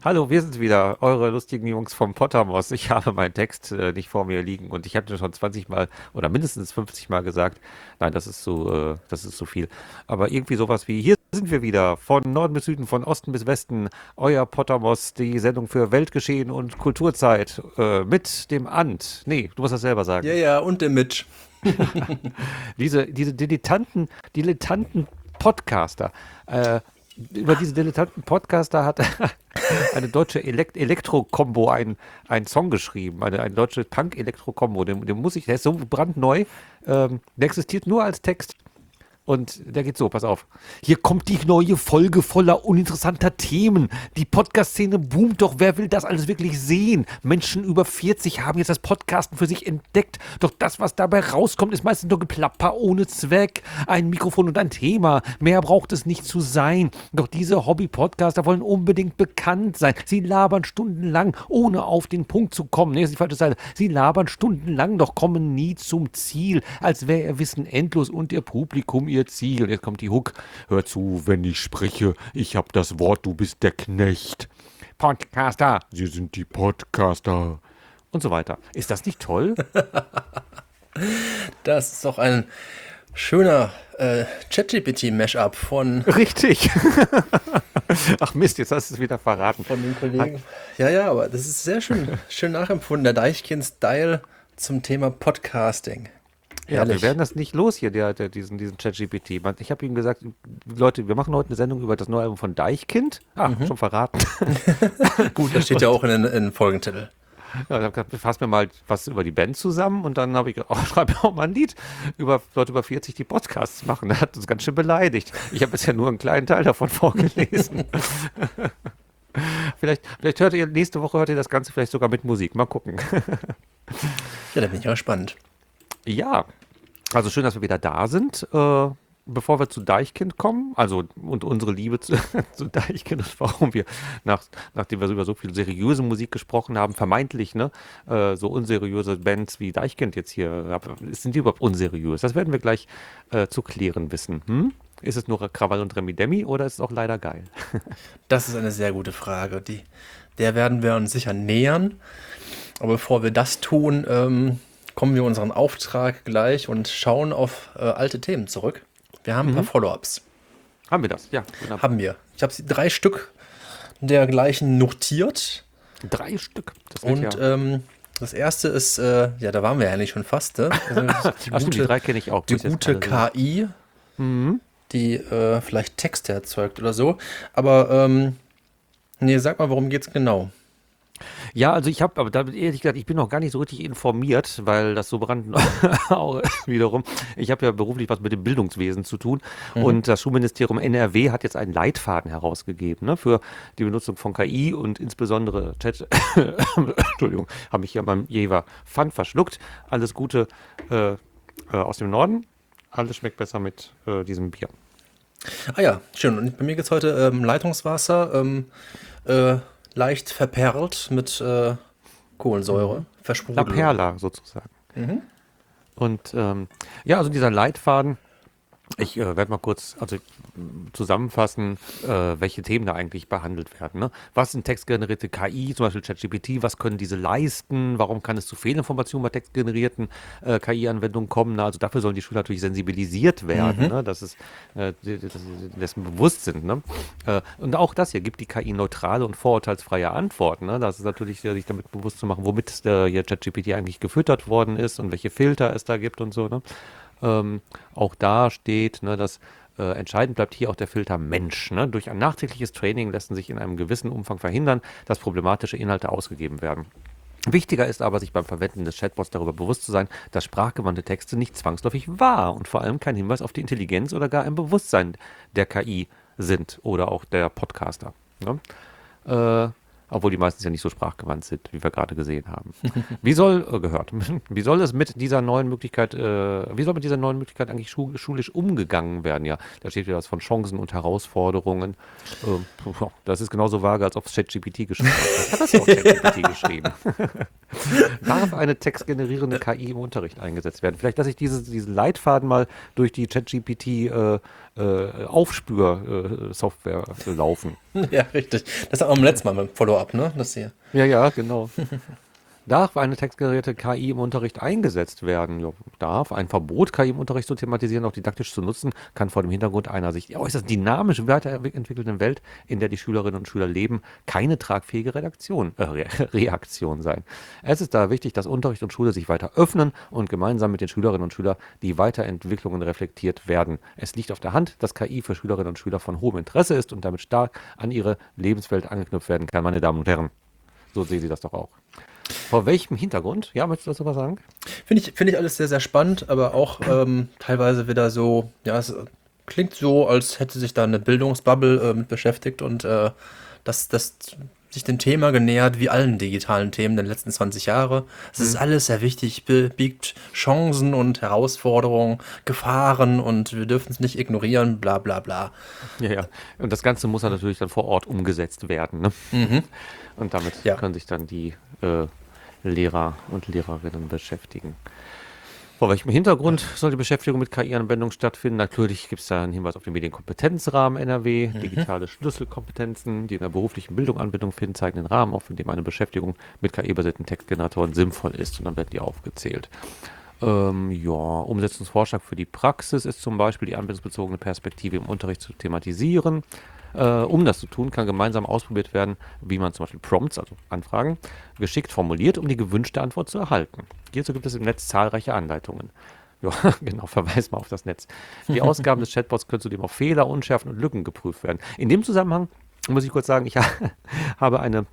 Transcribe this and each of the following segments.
Hallo, wir sind wieder, eure lustigen Jungs vom Pottermos. Ich habe meinen Text nicht vor mir liegen und ich hatte schon 20 Mal oder mindestens 50 Mal gesagt, nein, das ist zu viel. Aber irgendwie sowas wie, hier sind wir wieder, von Norden bis Süden, von Osten bis Westen, euer Pottermos, die Sendung für Weltgeschehen und Kulturzeit mit dem Ant. Nee, du musst das selber Ja, sagen. ja, und der Mitch. Diese dilettanten Podcaster, äh, über diese dilettanten Podcaster hat eine deutsche Elektro-Kombo einen Song geschrieben, eine deutsche Punk-Elektro-Kombo. Den muss ich, der ist so brandneu, der existiert nur als Text. Und der geht so, pass auf. Hier kommt die neue Folge voller uninteressanter Themen. Die Podcast-Szene boomt, doch wer will das alles wirklich sehen? Menschen über 40 haben jetzt das Podcasten für sich entdeckt. Doch das, was dabei rauskommt, ist meistens nur Geplapper ohne Zweck. Ein Mikrofon und ein Thema. Mehr braucht es nicht zu sein. Doch diese Hobby-Podcaster wollen unbedingt bekannt sein. Sie labern stundenlang, ohne auf den Punkt zu kommen. Nee, das ist die falsche Seite. Sie labern stundenlang, doch kommen nie zum Ziel. Als wäre ihr Wissen endlos und ihr Publikum ihr Ziel. Jetzt kommt die Hook. Hör zu, wenn ich spreche. Ich hab das Wort, du bist der Knecht. Podcaster. Sie sind die Podcaster. Und so weiter. Ist das nicht toll? Das ist doch ein schöner ChatGPT-Mashup Richtig. Ach Mist, jetzt hast du es wieder verraten. von den Kollegen. Ja, ja, aber das ist sehr schön, schön nachempfunden. Der Deichkind-Style zum Thema Podcasting. Ja, wir Herrlich. werden das nicht los hier, diesen ChatGPT. Ich habe ihm gesagt, Leute, wir machen heute eine Sendung über das neue Album von Deichkind. Ah, schon verraten. Gut, das steht ja auch in den Folgentitel. Ja, ich habe gesagt, fass mir mal was über die Band zusammen und dann habe ich gesagt, schreibe mir auch mal ein Lied über Leute über 40, die Podcasts machen. Er hat uns ganz schön beleidigt. Ich habe bisher nur einen kleinen Teil davon vorgelesen. Vielleicht nächste Woche hört ihr das Ganze vielleicht sogar mit Musik. Mal gucken. Ja, da bin ich ja gespannt. Ja, also schön, dass wir wieder da sind. Bevor wir zu Deichkind kommen, also und unsere Liebe zu Deichkind und warum wir, nachdem wir über so viel seriöse Musik gesprochen haben, vermeintlich, ne, so unseriöse Bands wie Deichkind jetzt hier, sind die überhaupt unseriös? Das werden wir gleich zu klären wissen. Hm? Ist es nur Krawall und Remi Demi oder ist es auch leider geil? Das ist eine sehr gute Frage. Der werden wir uns sicher nähern. Aber bevor wir das tun, kommen wir unseren Auftrag gleich und schauen auf alte Themen zurück. Wir haben ein paar Follow-ups. Haben wir das? Ja, wunderbar. Haben wir. Ich habe 3 Stück dergleichen notiert. 3 Stück. Das wird Und ja. das erste ist, ja, da waren wir ja eigentlich schon fast, ne? Also Ach stimmt, die 3 kenne ich auch. die Muss jetzt gute gerade KI, die vielleicht Texte erzeugt oder so. Aber, nee, sag mal, worum geht's genau? Ja, also ich habe, aber da ehrlich gesagt, ich bin noch gar nicht so richtig informiert, weil das so brandneu wiederum. Ich habe ja beruflich was mit dem Bildungswesen zu tun und das Schulministerium NRW hat jetzt einen Leitfaden herausgegeben, ne, für die Benutzung von KI und insbesondere Chat. Entschuldigung, habe mich hier beim Jever Pfand verschluckt. Alles Gute aus dem Norden. Alles schmeckt besser mit diesem Bier. Ah ja, schön. Und bei mir geht's heute Leitungswasser, leicht verperlt mit Kohlensäure, La versprudelt. Perla sozusagen. Und ja, also dieser Leitfaden, ich werde mal kurz zusammenfassen, welche Themen da eigentlich behandelt werden. Ne? Was sind textgenerierte KI, zum Beispiel ChatGPT, was können diese leisten? Warum kann es zu Fehlinformationen bei textgenerierten KI-Anwendungen kommen? Na, also dafür sollen die Schüler natürlich sensibilisiert werden, ne? Dass sie dessen bewusst sind. Ne? Und auch das hier gibt die KI neutrale und vorurteilsfreie Antworten. Ne? Das ist natürlich, sich damit bewusst zu machen, womit hier ChatGPT eigentlich gefüttert worden ist und welche Filter es da gibt und so. Ne? Auch da steht, ne, dass entscheidend bleibt hier auch der Filter Mensch. Ne? Durch ein nachträgliches Training lassen sich in einem gewissen Umfang verhindern, dass problematische Inhalte ausgegeben werden. Wichtiger ist aber, sich beim Verwenden des Chatbots darüber bewusst zu sein, dass sprachgewandte Texte nicht zwangsläufig wahr und vor allem kein Hinweis auf die Intelligenz oder gar ein Bewusstsein der KI sind oder auch der Podcaster. Ne? Obwohl die meistens ja nicht so sprachgewandt sind, wie wir gerade gesehen haben. Wie soll es mit dieser neuen Möglichkeit, wie soll mit dieser neuen Möglichkeit eigentlich schulisch umgegangen werden? Ja, da steht wieder was von Chancen und Herausforderungen. Das ist genauso vage, als ob es ChatGPT geschrieben hat. Was hat das auch ChatGPT geschrieben? Darf eine textgenerierende KI im Unterricht eingesetzt werden? Vielleicht lasse ich diesen Leitfaden mal durch die ChatGPT Aufspür-Software laufen. Ja, richtig. Das haben wir beim letzten Mal beim Follow-up, ne? Das hier. Ja, genau. Darf eine textgenerierte KI im Unterricht eingesetzt werden? Ja, darf. Ein Verbot, KI im Unterricht zu thematisieren, auch didaktisch zu nutzen, kann vor dem Hintergrund einer sich äußerst dynamisch weiterentwickelnden Welt, in der die Schülerinnen und Schüler leben, keine tragfähige Reaktion sein. Es ist daher wichtig, dass Unterricht und Schule sich weiter öffnen und gemeinsam mit den Schülerinnen und Schülern die Weiterentwicklungen reflektiert werden. Es liegt auf der Hand, dass KI für Schülerinnen und Schüler von hohem Interesse ist und damit stark an ihre Lebenswelt angeknüpft werden kann, meine Damen und Herren. So sehen Sie das doch auch. Vor welchem Hintergrund? Ja, möchtest du das aber sagen? Finde ich alles sehr, sehr spannend, aber auch teilweise wieder so, ja, es klingt so, als hätte sich da eine Bildungsbubble mit beschäftigt und das sich dem Thema genähert, wie allen digitalen Themen der letzten 20 Jahre. Es ist alles sehr wichtig, biegt Chancen und Herausforderungen, Gefahren und wir dürfen es nicht ignorieren, bla bla bla. Ja. Und das Ganze muss natürlich dann vor Ort umgesetzt werden. Ne? Und damit können sich dann die Lehrer und Lehrerinnen beschäftigen. Vor welchem Hintergrund soll die Beschäftigung mit KI-Anwendung stattfinden? Natürlich gibt es da einen Hinweis auf den Medienkompetenzrahmen NRW. Digitale Schlüsselkompetenzen, die in der beruflichen Bildung Anwendung finden, zeigen den Rahmen auf, in dem eine Beschäftigung mit KI-basierten Textgeneratoren sinnvoll ist. Und dann werden die aufgezählt. Umsetzungsvorschlag für die Praxis ist zum Beispiel die anwendungsbezogene Perspektive im Unterricht zu thematisieren. Um das zu tun, kann gemeinsam ausprobiert werden, wie man zum Beispiel Prompts, also Anfragen, geschickt formuliert, um die gewünschte Antwort zu erhalten. Hierzu gibt es im Netz zahlreiche Anleitungen. Ja, genau, verweis mal auf das Netz. Die Ausgaben des Chatbots können zudem auf Fehler, Unschärfen und Lücken geprüft werden. In dem Zusammenhang muss ich kurz sagen, ich habe eine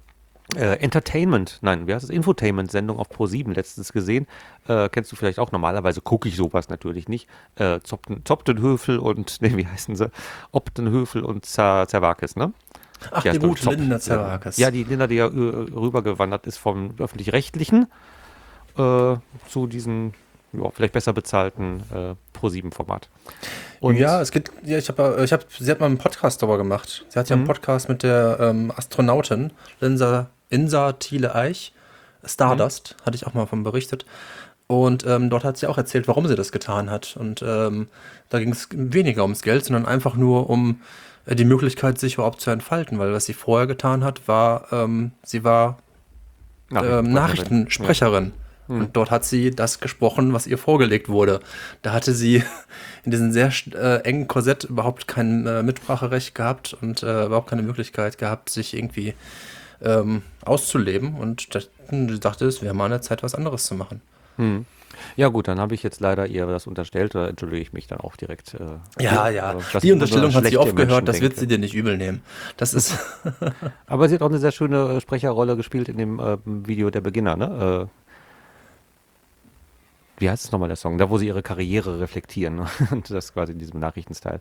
Infotainment-Sendung auf Pro7 letztens gesehen. Kennst du vielleicht auch, normalerweise gucke ich sowas natürlich nicht. Zoptenhöfel und, wie heißen sie? Optenhöfel und Zerwakis, ne? Ach, die gute Linda Zerwakis. Ja, die Linda, die ja rübergewandert ist vom Öffentlich-Rechtlichen zu diesem, vielleicht besser bezahlten Pro7-Format. Und ja, es gibt, sie hat mal einen Podcast darüber gemacht. Sie hat ja einen Podcast mit der Astronautin Insa Thiele-Eich, Stardust, hatte ich auch mal von berichtet. Und dort hat sie auch erzählt, warum sie das getan hat. Und da ging es weniger ums Geld, sondern einfach nur um die Möglichkeit, sich überhaupt zu entfalten. Weil was sie vorher getan hat, war, sie war Nachrichtensprecherin. Und dort hat sie das gesprochen, was ihr vorgelegt wurde. Da hatte sie in diesem sehr engen Korsett überhaupt kein Mitspracherecht gehabt und überhaupt keine Möglichkeit gehabt, sich irgendwie auszuleben. Und sie dachte, es wäre mal eine Zeit, was anderes zu machen. Ja gut, dann habe ich jetzt leider ihr das unterstellt, da entschuldige ich mich dann auch direkt. Die Unterstellung hat sie oft gehört, das wird sie dir nicht übel nehmen. Das ist Aber sie hat auch eine sehr schöne Sprecherrolle gespielt in dem Video Der Beginner, ne? Wie heißt es nochmal, der Song? Da, wo sie ihre Karriere reflektieren. Und das quasi in diesem Nachrichtenstyle.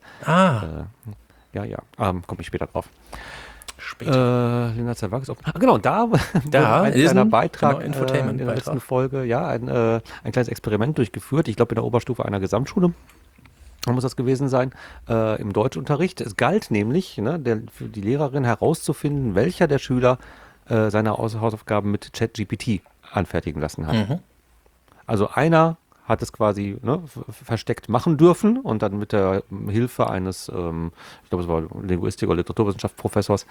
Komme ich später drauf. Linda Zerwakis. Genau, da ein kleiner Beitrag in der letzten Folge, ein kleines Experiment durchgeführt. Ich glaube, in der Oberstufe einer Gesamtschule muss das gewesen sein, im Deutschunterricht. Es galt nämlich, für die Lehrerin herauszufinden, welcher der Schüler seine Hausaufgaben mit ChatGPT anfertigen lassen hat. Also einer hat es quasi versteckt machen dürfen und dann mit der Hilfe eines, ich glaube es war Linguistik- oder Literaturwissenschaftsprofessors,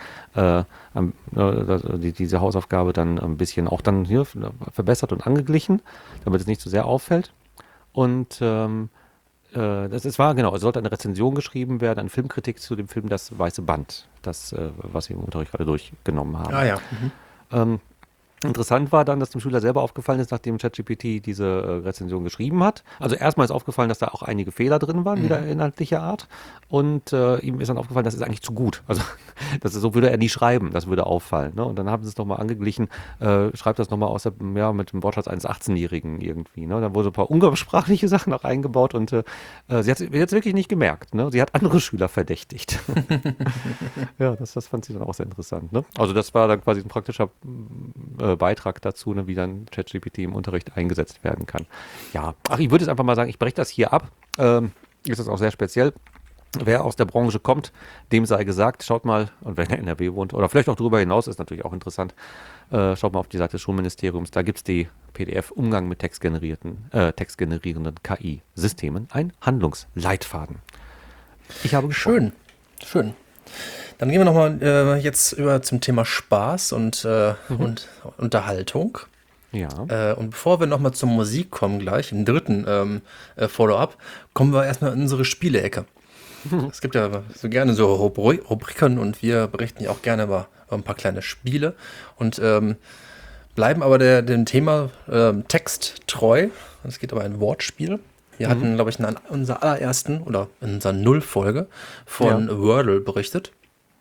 diese Hausaufgabe dann ein bisschen auch dann hier verbessert und angeglichen, damit es nicht zu sehr auffällt. Und es sollte eine Rezension geschrieben werden, eine Filmkritik zu dem Film Das Weiße Band, das, was wir im Unterricht gerade durchgenommen haben. Interessant war dann, dass dem Schüler selber aufgefallen ist, nachdem ChatGPT diese Rezension geschrieben hat. Also erstmal ist aufgefallen, dass da auch einige Fehler drin waren, wieder inhaltlicher Art. Und ihm ist dann aufgefallen, das ist eigentlich zu gut. Also so würde er nie schreiben, das würde auffallen. Ne? Und dann haben sie es nochmal angeglichen, schreibt das nochmal mit dem Wortschatz eines 18-Jährigen irgendwie. Ne? Dann wurden ein paar umgangssprachliche Sachen auch eingebaut und sie hat es wirklich nicht gemerkt. Ne? Sie hat andere Schüler verdächtigt. Ja, das fand sie dann auch sehr interessant. Ne? Also das war dann quasi ein praktischer Beitrag dazu, wie dann ChatGPT im Unterricht eingesetzt werden kann. Ja, ich würde jetzt einfach mal sagen, ich breche das hier ab. Ist das auch sehr speziell. Wer aus der Branche kommt, dem sei gesagt, schaut mal, und wenn er in NRW wohnt, oder vielleicht auch darüber hinaus, ist natürlich auch interessant, schaut mal auf die Seite des Schulministeriums, da gibt es die PDF Umgang mit textgenerierenden KI-Systemen, ein Handlungsleitfaden. Ich habe gesprochen. Schön. Dann gehen wir nochmal jetzt über zum Thema Spaß und Unterhaltung. Ja. Und bevor wir nochmal zur Musik kommen gleich, im dritten Follow-up, kommen wir erstmal in unsere Spiele-Ecke. Es gibt ja so gerne so Rubriken und wir berichten ja auch gerne über ein paar kleine Spiele und bleiben aber dem Thema Text treu. Es geht aber ein Wortspiel. Wir hatten, glaube ich, in unserer allerersten oder in unserer Null-Folge von Wordle berichtet,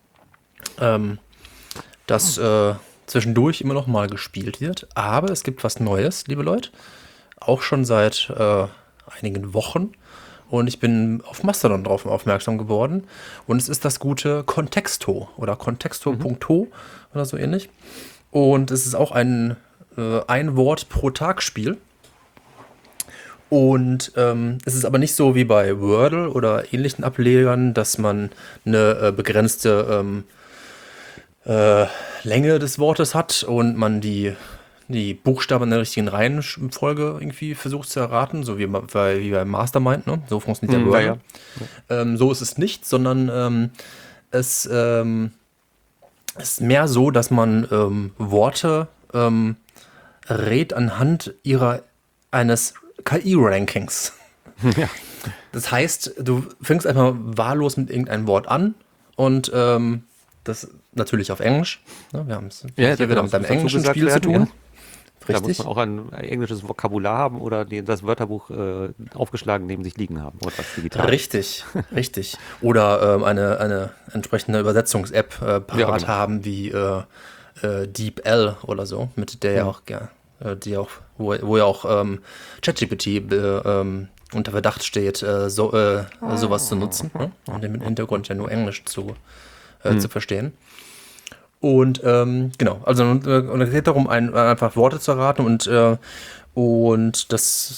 dass zwischendurch immer noch mal gespielt wird. Aber es gibt was Neues, liebe Leute. Auch schon seit einigen Wochen. Und ich bin auf Mastodon drauf aufmerksam geworden. Und es ist das gute Contexto oder Contexto.to oder so ähnlich. Und es ist auch ein Wort pro Tag Spiel. Und es ist aber nicht so wie bei Wordle oder ähnlichen Ablegern, dass man eine begrenzte Länge des Wortes hat und man die Buchstaben in der richtigen Reihenfolge irgendwie versucht zu erraten, so wie bei Mastermind, ne? So funktioniert der Wordle. Ja. So ist es nicht, sondern es ist mehr so, dass man Worte rät anhand eines KI-Rankings. Ja. Das heißt, du fängst einfach wahllos mit irgendeinem Wort an und das natürlich auf Englisch. Ne? Wir haben es hier wieder mit einem englischen Spiel zu tun. Ja. Da muss man auch ein englisches Vokabular haben oder das Wörterbuch aufgeschlagen neben sich liegen haben oder was digital. Richtig. Oder eine entsprechende Übersetzungs-App parat haben wie DeepL oder so, mit der wo ja auch ChatGPT unter Verdacht steht, sowas zu nutzen, ne? Und im Hintergrund ja nur Englisch zu verstehen. Und genau, also und es geht darum, einfach Worte zu erraten und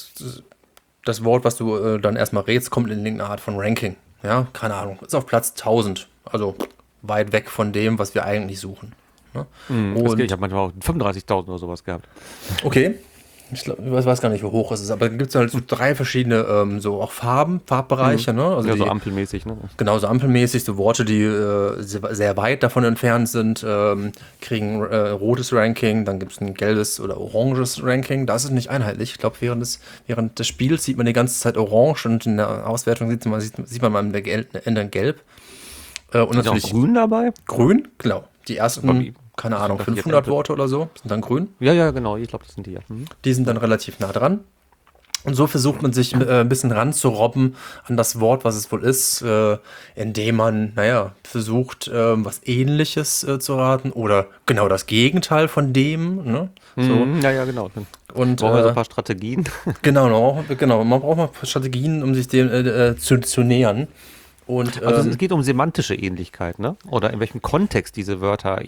das Wort, was du dann erstmal rätst, kommt in irgendeine Art von Ranking. Ja, keine Ahnung, ist auf Platz 1000, also weit weg von dem, was wir eigentlich suchen. Ne? Ich habe manchmal auch 35.000 oder sowas gehabt. Okay. Ich weiß gar nicht, wie hoch es ist, aber da gibt es halt so 3 verschiedene so auch Farbbereiche. Ne? Also so ampelmäßig. Ne? Genau, so ampelmäßig, so Worte, die sehr weit davon entfernt sind, kriegen rotes Ranking, dann gibt es ein gelbes oder oranges Ranking. Das ist nicht einheitlich. Ich glaube, während des Spiels sieht man die ganze Zeit orange und in der Auswertung sieht man mal am Ende gelb. Und ist natürlich auch grün dabei? Grün, genau. Die ersten, keine Ahnung, 500 Worte oder so sind dann grün. Ja, genau. Ich glaube, das sind die. Ja. Die sind dann relativ nah dran. Und so versucht man sich ein bisschen ranzurobben an das Wort, was es wohl ist, indem man, versucht, was Ähnliches zu raten oder genau das Gegenteil von dem. Ne? So. Ja, genau. Und brauchen wir so ein paar Strategien. Genau. Man braucht mal ein paar Strategien, um sich dem zu nähern. Und, also es geht um semantische Ähnlichkeit, ne? Oder in welchem Kontext diese Wörter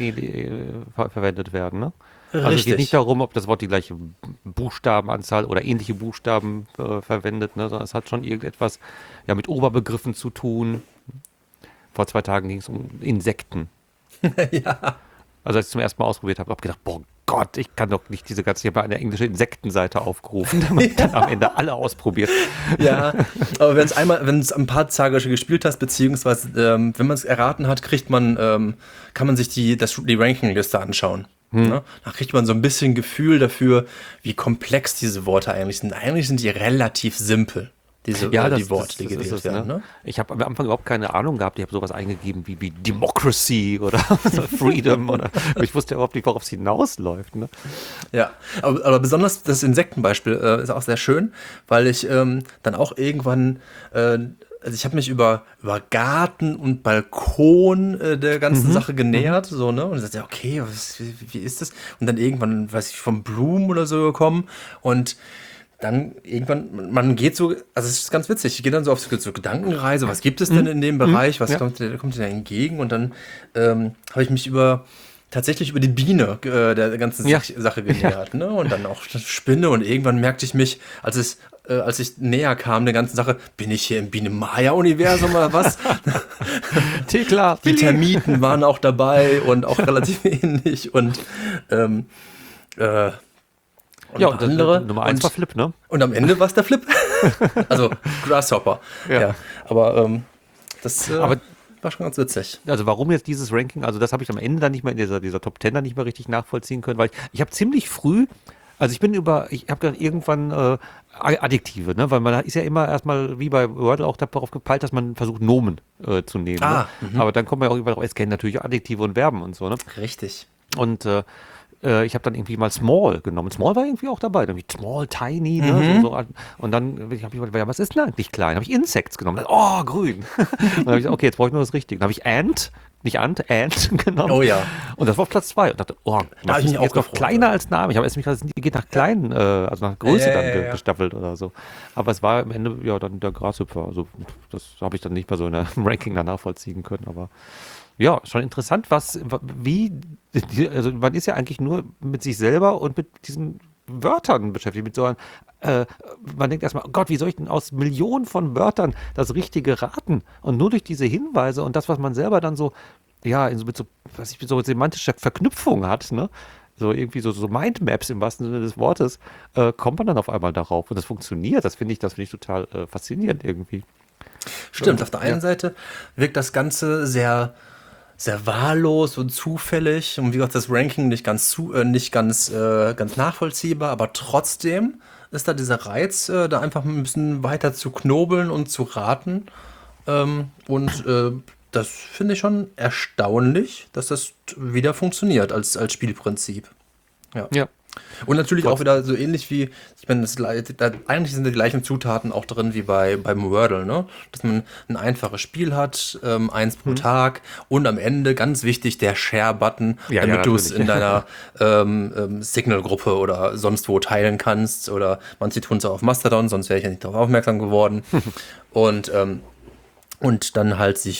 verwendet werden, ne? Also es geht nicht darum, ob das Wort die gleiche Buchstabenanzahl oder ähnliche Buchstaben verwendet, ne? Sondern es hat schon irgendetwas mit Oberbegriffen zu tun. Vor 2 Tagen ging es um Insekten. Ja. Also als ich zum ersten Mal ausprobiert habe, habe ich gedacht, boah Gott, ich kann doch nicht diese ganze, ich habe eine englische Insektenseite aufgerufen, damit dann am Ende alle ausprobiert. Ja, aber wenn es ein paar Tage gespielt hast, beziehungsweise wenn man es erraten hat, kann man sich die Rankingliste anschauen. Ne? Da kriegt man so ein bisschen Gefühl dafür, wie komplex diese Worte eigentlich sind. Eigentlich sind die relativ simpel. Die Worte, die gewählt werden. Ne? Ich habe am Anfang überhaupt keine Ahnung gehabt. Ich habe sowas eingegeben wie Democracy oder Freedom. Ich wusste überhaupt nicht, worauf es hinausläuft. Ne? Ja, aber besonders das Insektenbeispiel ist auch sehr schön, weil ich dann auch irgendwann, also ich habe mich über Garten und Balkon der ganzen Sache genähert, so, ne? Und ich dachte, okay, wie ist das? Und dann irgendwann, weiß ich, von Blumen oder so gekommen und dann irgendwann, man geht so, also es ist ganz witzig, ich gehe dann so auf so Gedankenreise, was gibt es denn in dem Bereich, was kommt dir da entgegen? Und dann habe ich mich tatsächlich über die Biene der ganzen Sache genähert, ne? Und dann auch Spinne und irgendwann merkte ich mich, als ich näher kam der ganzen Sache, bin ich hier im Biene-Maya-Universum oder was? Klar. Die Termiten waren auch dabei und auch relativ ähnlich und und andere. Nummer 1 war Flip, ne? Und am Ende war es der Flip. Also Grasshopper. Ja. Aber Das Aber war schon ganz witzig. also warum jetzt dieses Ranking, also das habe ich am Ende dann nicht mehr in dieser Top 10 dann nicht mehr richtig nachvollziehen können, weil ich habe ziemlich früh, also ich habe dann irgendwann Adjektive, ne, weil man ist ja immer erstmal wie bei Wordle auch darauf gepeilt, dass man versucht Nomen zu nehmen, ne? Aber dann kommt man ja auch überall drauf, es kennen natürlich auch Adjektive und Verben und so, ne? Richtig. Und ich habe dann irgendwie mal Small genommen. Small war irgendwie auch dabei. Dann hab ich Small, Tiny, ne? So, und dann habe ich überlegt, ja, was ist denn eigentlich klein? Habe ich Insects genommen. Oh, grün. Und dann habe ich gesagt, okay, jetzt brauche ich nur das Richtige. Dann habe ich Ant, nicht Ant, Ant genommen. Oh ja. Und das war auf Platz 2. Und dachte, oh, Da hab ich mich auch jetzt noch gefreut, kleiner ja. als Name. Ich habe erst mich gedacht, die geht nach kleinen, also nach Größe dann Ja. gestaffelt oder so. Aber es war am Ende ja dann der Grashüpfer. Also das habe ich dann nicht mehr so in einem Ranking danach vollziehen können. Aber ja, schon interessant, also man ist ja eigentlich nur mit sich selber und mit diesen Wörtern beschäftigt, mit so einem, man denkt erstmal, oh Gott, wie soll ich denn aus Millionen von Wörtern das Richtige raten? Und nur durch diese Hinweise und das, was man selber dann so, ja, mit so semantischer Verknüpfung hat, ne? So irgendwie so Mindmaps im wahrsten Sinne des Wortes, kommt man dann auf einmal darauf. Und das funktioniert, das finde ich total faszinierend irgendwie. Stimmt, auf der einen Seite wirkt das Ganze sehr, sehr wahllos und zufällig und wie gesagt, das Ranking nicht ganz nachvollziehbar, aber trotzdem ist da dieser Reiz, da einfach ein bisschen weiter zu knobeln und zu raten. Das finde ich schon erstaunlich, dass das wieder funktioniert als Spielprinzip. Ja. Ja. Und natürlich auch wieder so ähnlich wie, ich meine, eigentlich sind die gleichen Zutaten auch drin wie beim Wordle, ne? Dass man ein einfaches Spiel hat, eins pro Tag und am Ende, ganz wichtig, der Share-Button, Ja, damit ja, du es natürlich. in deiner Signal-Gruppe oder sonst wo teilen kannst. Oder manche tun es auch auf Mastodon, sonst wäre ich ja nicht darauf aufmerksam geworden. Und dann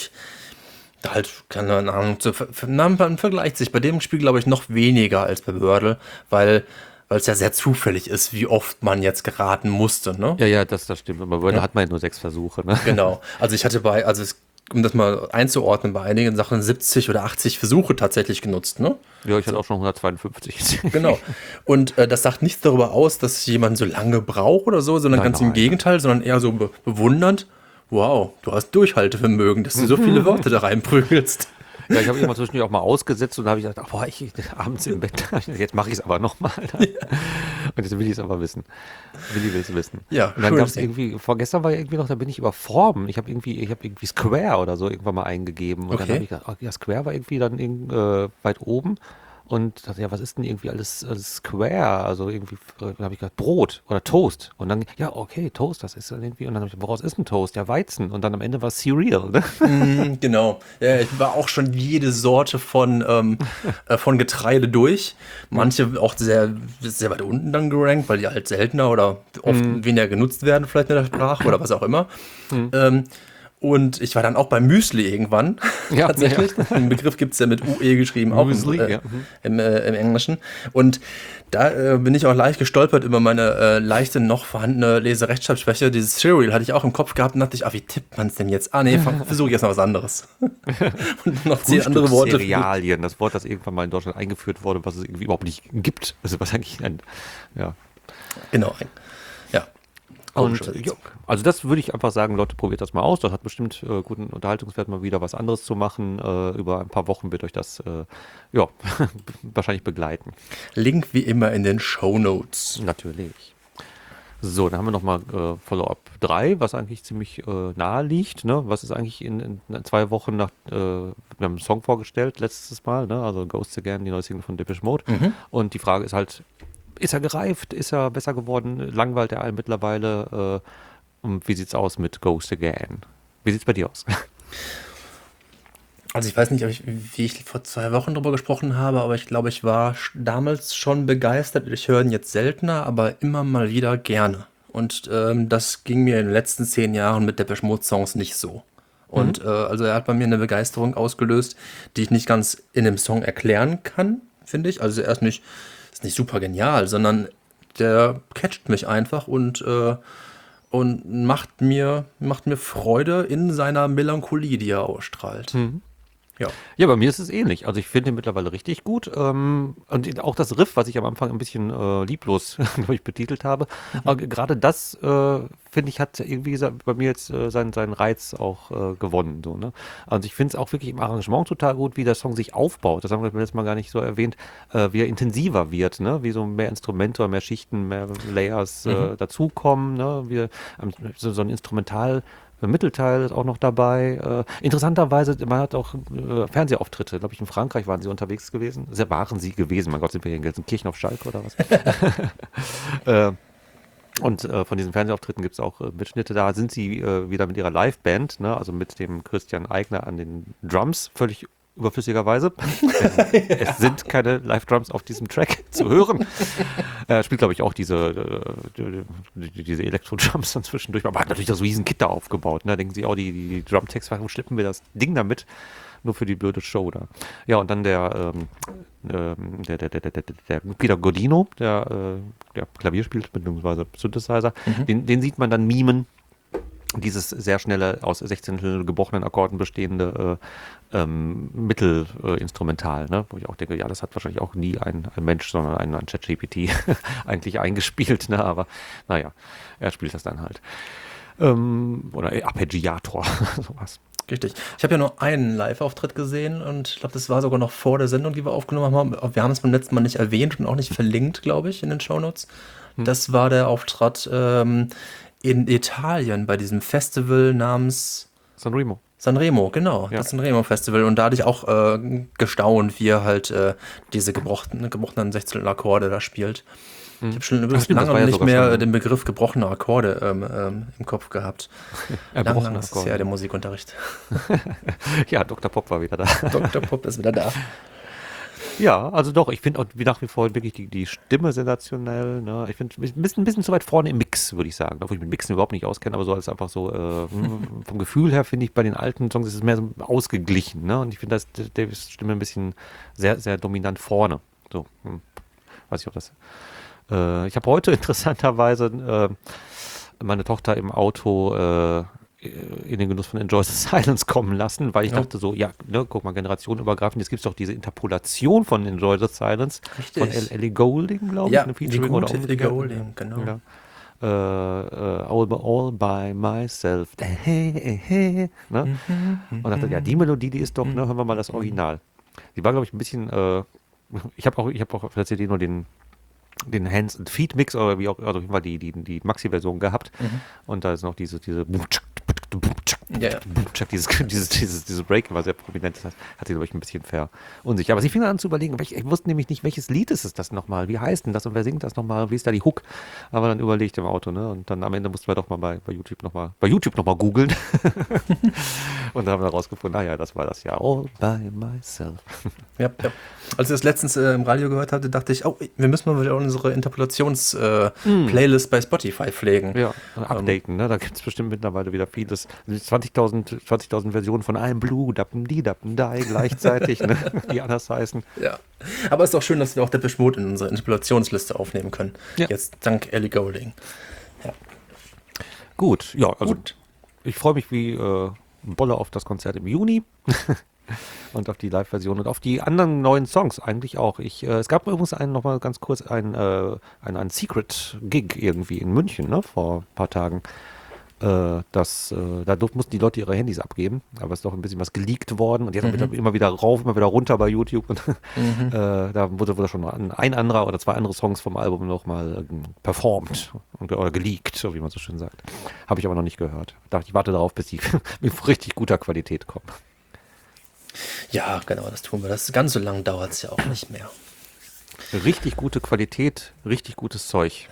keine Ahnung, man vergleicht sich bei dem Spiel, glaube ich, noch weniger als bei Wordle, weil es ja sehr zufällig ist, wie oft man jetzt geraten musste, ne? Ja, das stimmt. Aber Wordle hat man ja nur 6 Versuche, ne? Genau. Also ich hatte um das mal einzuordnen, bei einigen Sachen 70 oder 80 Versuche tatsächlich genutzt, ne? Ja, ich hatte auch schon 152. Genau. Und das sagt nichts darüber aus, dass jemand so lange braucht oder so, sondern Nein, ganz im nein. Gegenteil, sondern eher so bewundernd. Wow, du hast Durchhaltevermögen, dass du so viele Worte da reinprügelst. Ja, ich habe immer zwischendurch auch mal ausgesetzt und da habe ich gedacht, boah, abends im Bett, jetzt mache ich es aber nochmal. Und jetzt will ich es aber wissen. Willi will es wissen. Ja, und dann schön. gab es irgendwie, vorgestern war ja irgendwie noch, da bin ich über Formen. Ich habe irgendwie Square oder so irgendwann mal eingegeben. Und dann Okay. habe ich gedacht, oh, ja, Square war irgendwie dann weit oben. Und dachte, ja, was ist denn irgendwie alles Square? Also irgendwie, dann habe ich gedacht, Brot oder Toast. Und dann, ja, okay, Toast, das ist dann irgendwie. Und dann habe ich gedacht, woraus ist ein Toast? Ja, Weizen. Und dann am Ende war es Cereal, ne? Genau. Ja, ich war auch schon jede Sorte von Getreide durch. Manche auch sehr, sehr weit unten dann gerankt, weil die halt seltener oder oft weniger genutzt werden, vielleicht in der Sprache oder was auch immer. Und ich war dann auch beim Müsli irgendwann, Ja, tatsächlich. Den Begriff gibt es ja mit UE geschrieben, auch Müsli, im, ja. im Englischen. Und da bin ich auch leicht gestolpert über meine leichte, noch vorhandene Leserechtschreibschwäche. Dieses Cereal hatte ich auch im Kopf gehabt und dachte ich, wie tippt man es denn jetzt? Nee, versuche ich jetzt noch was anderes. Und noch 10 andere Worte. Cerealien, das Wort, das irgendwann mal in Deutschland eingeführt wurde, was es irgendwie überhaupt nicht gibt. Also was eigentlich ja. Genau. Ja. Und Komische ja, also das würde ich einfach sagen, Leute, probiert das mal aus. Das hat bestimmt guten Unterhaltungswert, mal wieder was anderes zu machen. Über ein paar Wochen wird euch das wahrscheinlich begleiten. Link wie immer in den Shownotes. Natürlich. So, dann haben wir nochmal Follow-up 3, was eigentlich ziemlich nahe liegt. Ne? Was ist eigentlich in 2 Wochen nach, wir haben einen Song vorgestellt, letztes Mal, ne? Also Ghosts Again, die neue Single von Depeche Mode. Und die Frage ist halt, ist er gereift? Ist er besser geworden? Langweilt er einen mittlerweile? Und wie sieht's aus mit Ghost Again? Wie sieht's bei dir aus? Also ich weiß nicht, wie ich vor 2 Wochen drüber gesprochen habe, aber ich glaube, ich war damals schon begeistert. Ich höre ihn jetzt seltener, aber immer mal wieder gerne. Und das ging mir in den letzten 10 Jahren mit Depeche Mode Songs nicht so. Und also er hat bei mir eine Begeisterung ausgelöst, die ich nicht ganz in dem Song erklären kann, finde ich. Also er ist nicht super genial, sondern der catcht mich einfach und macht mir Freude in seiner Melancholie, die er ausstrahlt. Ja. Ja, bei mir ist es ähnlich. Also ich finde ihn mittlerweile richtig gut. Und auch das Riff, was ich am Anfang ein bisschen lieblos, glaube ich, betitelt habe. Aber gerade das, finde ich, hat irgendwie bei mir jetzt seinen Reiz auch gewonnen. So, ne? Also ich finde es auch wirklich im Arrangement total gut, wie der Song sich aufbaut. Das haben wir letztes Mal gar nicht so erwähnt, wie er intensiver wird, ne? Wie so mehr Instrumente, mehr Schichten, mehr Layers dazukommen, ne? So ein Instrumental. Der Mittelteil ist auch noch dabei. Interessanterweise, man hat auch Fernsehauftritte. Glaube ich, in Frankreich waren sie unterwegs gewesen. Waren sie gewesen. Mein Gott, sind wir hier in Gelsenkirchen auf Schalke oder was? äh, und von diesen Fernsehauftritten gibt es auch Mitschnitte. Da sind sie wieder mit ihrer Liveband, ne? Also mit dem Christian Eigner an den Drums, völlig überflüssigerweise. Es sind keine Live-Drums auf diesem Track zu hören. Er spielt, glaube ich, auch diese Elektro-Drums dann zwischendurch. Aber hat natürlich das riesen Kit da aufgebaut. Ne? Da denken sie, oh, die Drum-Tags, warum schleppen wir das Ding damit? Nur für die blöde Show da. Ja, und dann der Peter Godino, der Klavier spielt, beziehungsweise Synthesizer, den sieht man dann mimen. Dieses sehr schnelle, aus 16 gebrochenen Akkorden bestehende Mittelinstrumental, ne? Wo ich auch denke, ja, das hat wahrscheinlich auch nie ein Mensch, sondern ein ChatGPT eigentlich eingespielt, ne? Aber naja, er spielt das dann halt. Oder Arpeggiator, sowas. Richtig. Ich habe ja nur einen Live-Auftritt gesehen und ich glaube, das war sogar noch vor der Sendung, die wir aufgenommen haben. Wir haben es beim letzten Mal nicht erwähnt und auch nicht verlinkt, glaube ich, in den Shownotes. Das war der Auftritt in Italien bei diesem Festival namens Sanremo. Sanremo, genau, Ja. das Sanremo-Festival. Und da hatte ich auch gestaunt, wie er halt diese gebrochenen Sechzehntel-Akkorde da spielt. Ich habe schon übrigens stimmt, das lange war ja nicht sogar mehr schon- den Begriff gebrochene Akkorde im Kopf gehabt. Erbrochene Lang ist es Akkorde. her, der Musikunterricht. Ja, Dr. Pop war wieder da. Dr. Pop ist wieder da. Ja, also doch, ich finde auch wie nach wie vor wirklich die Stimme sensationell. Ne? Ich finde ein bisschen zu weit vorne im Mix, würde ich sagen. Obwohl ich mit Mixen überhaupt nicht auskenne, aber so als einfach so vom Gefühl her finde ich bei den alten Songs ist es mehr so ausgeglichen. Ne? Und ich finde, da ist Davis Stimme ein bisschen sehr, sehr dominant vorne. So, weiß ich, ob das. Ich habe heute interessanterweise meine Tochter im Auto in den Genuss von Enjoy the Silence kommen lassen, weil ich dachte so, ja, ne, guck mal, generationenübergreifend, jetzt gibt es doch diese Interpolation von Enjoy the Silence Richtig. von Ellie Goulding, glaube ich, Ja, eine die Featuring gute oder Ellie Goulding, genau. Ja. All by myself. Ne? Und dachte, ja, die Melodie, die ist doch, ne, hören wir mal das Original. Die war, glaube ich, ein bisschen, ich habe auch auf der CD nur den Hands- and Feet-Mix oder wie auch, also auf jeden Fall die Maxi-Version gehabt. Und da ist noch diese Ja, ja. dieses Break war sehr prominent, das hat sie, glaube ich, ein bisschen verunsichert. Aber sie fing an zu überlegen, ich wusste nämlich nicht, welches Lied ist es das nochmal, wie heißt denn das und wer singt das nochmal, wie ist da die Hook? Aber dann überlegt im Auto, ne? Und dann am Ende mussten wir doch mal bei YouTube nochmal googeln. Und dann haben wir rausgefunden, naja, das war das ja, All by myself. Ja, ja. Als ich das letztens im Radio gehört hatte, dachte ich, oh, wir müssen mal wieder unsere Interpolations-Playlist bei Spotify pflegen. Ja, updaten, ne? Da gibt es bestimmt mittlerweile wieder vieles. 20.000 Versionen von einem Blue, Dappen, die gleichzeitig, ne? Die anders heißen. Ja. Aber es ist auch schön, dass wir auch Depeche Mode in unsere Interpolationsliste aufnehmen können. Ja. Jetzt dank Ellie Goulding. Ja. Gut, ja, also Gut. ich freue mich wie Bolle auf das Konzert im Juni und auf die Live-Version und auf die anderen neuen Songs eigentlich auch. Es gab übrigens nochmal ganz kurz ein Secret-Gig irgendwie in München, ne, vor ein paar Tagen. Da mussten die Leute ihre Handys abgeben, aber es ist doch ein bisschen was geleakt worden und jetzt immer wieder rauf, immer wieder runter bei YouTube und da wurde schon ein anderer oder zwei andere Songs vom Album nochmal performt oder geleakt, so wie man so schön sagt. Habe ich aber noch nicht gehört. Dachte, ich warte darauf, bis die mit richtig guter Qualität kommen. Ja, genau, das tun wir. Das ganz so lang dauert es ja auch nicht mehr. Richtig gute Qualität, richtig gutes Zeug.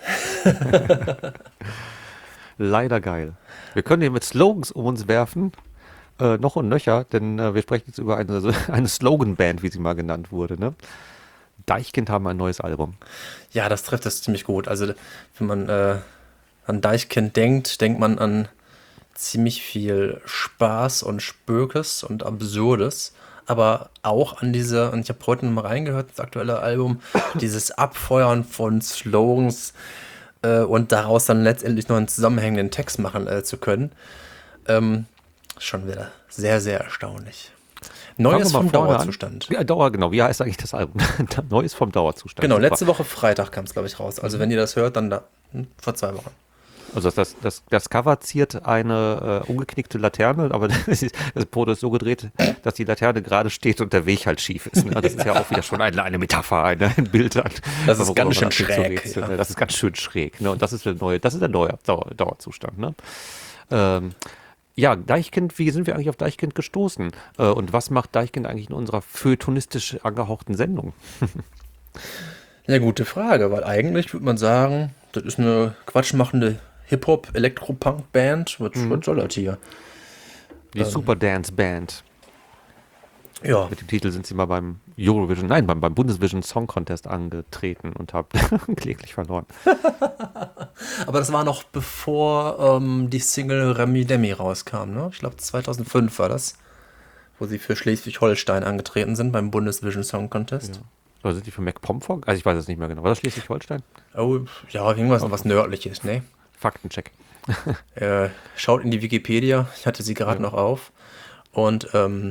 Leider geil. Wir können hier mit Slogans um uns werfen, noch und nöcher, denn wir sprechen jetzt über eine Slogan-Band, wie sie mal genannt wurde. Ne? Deichkind haben ein neues Album. Ja, das trifft das ziemlich gut. Also, wenn man an Deichkind denkt, denkt man an ziemlich viel Spaß und Spökes und Absurdes. Aber auch an und ich habe heute noch mal reingehört, das aktuelle Album, dieses Abfeuern von Slogans und daraus dann letztendlich noch einen zusammenhängenden Text machen zu können. Schon wieder sehr, sehr erstaunlich. Neues Fangen vom wir mal vorne an. Dauerzustand. Ja, genau. Wie heißt eigentlich das Album? Neues vom Dauerzustand. Genau, Super. letzte Woche Freitag kam es, glaube ich, raus. Also wenn ihr das hört, dann vor 2 Wochen. Also das Cover ziert eine umgeknickte Laterne, aber das Foto ist so gedreht, dass die Laterne gerade steht und der Weg halt schief ist. Ne? Das ist ja auch wieder schon eine Metapher, ein Bild. Das ist worüber ganz man schön anfängt schräg, zu rätseln. ja. Das ist ganz schön schräg. Ne? Und das ist der neue Dauerzustand. Ne? Ja, Deichkind, wie sind wir eigentlich auf Deichkind gestoßen? Und was macht Deichkind eigentlich in unserer feuilletonistisch angehauchten Sendung? Ja, gute Frage, weil eigentlich würde man sagen, das ist eine quatschmachende Hip-Hop-Elektropunk-Band. Was soll das hier? Die Super Dance Band. Ja, Mit dem Titel sind sie mal beim beim Bundesvision Song Contest angetreten und haben kläglich verloren. aber das war noch bevor die Single Remi Demi rauskam, ne? Ich glaube 2005 war das, wo sie für Schleswig-Holstein angetreten sind beim Bundesvision Song Contest. Oder sind die für MacPomfog? Also ich weiß es nicht mehr genau. War das Schleswig-Holstein? Oh, ja, irgendwas was Nördliches, ne? Faktencheck. Schaut in die Wikipedia, ich hatte sie gerade noch auf. Und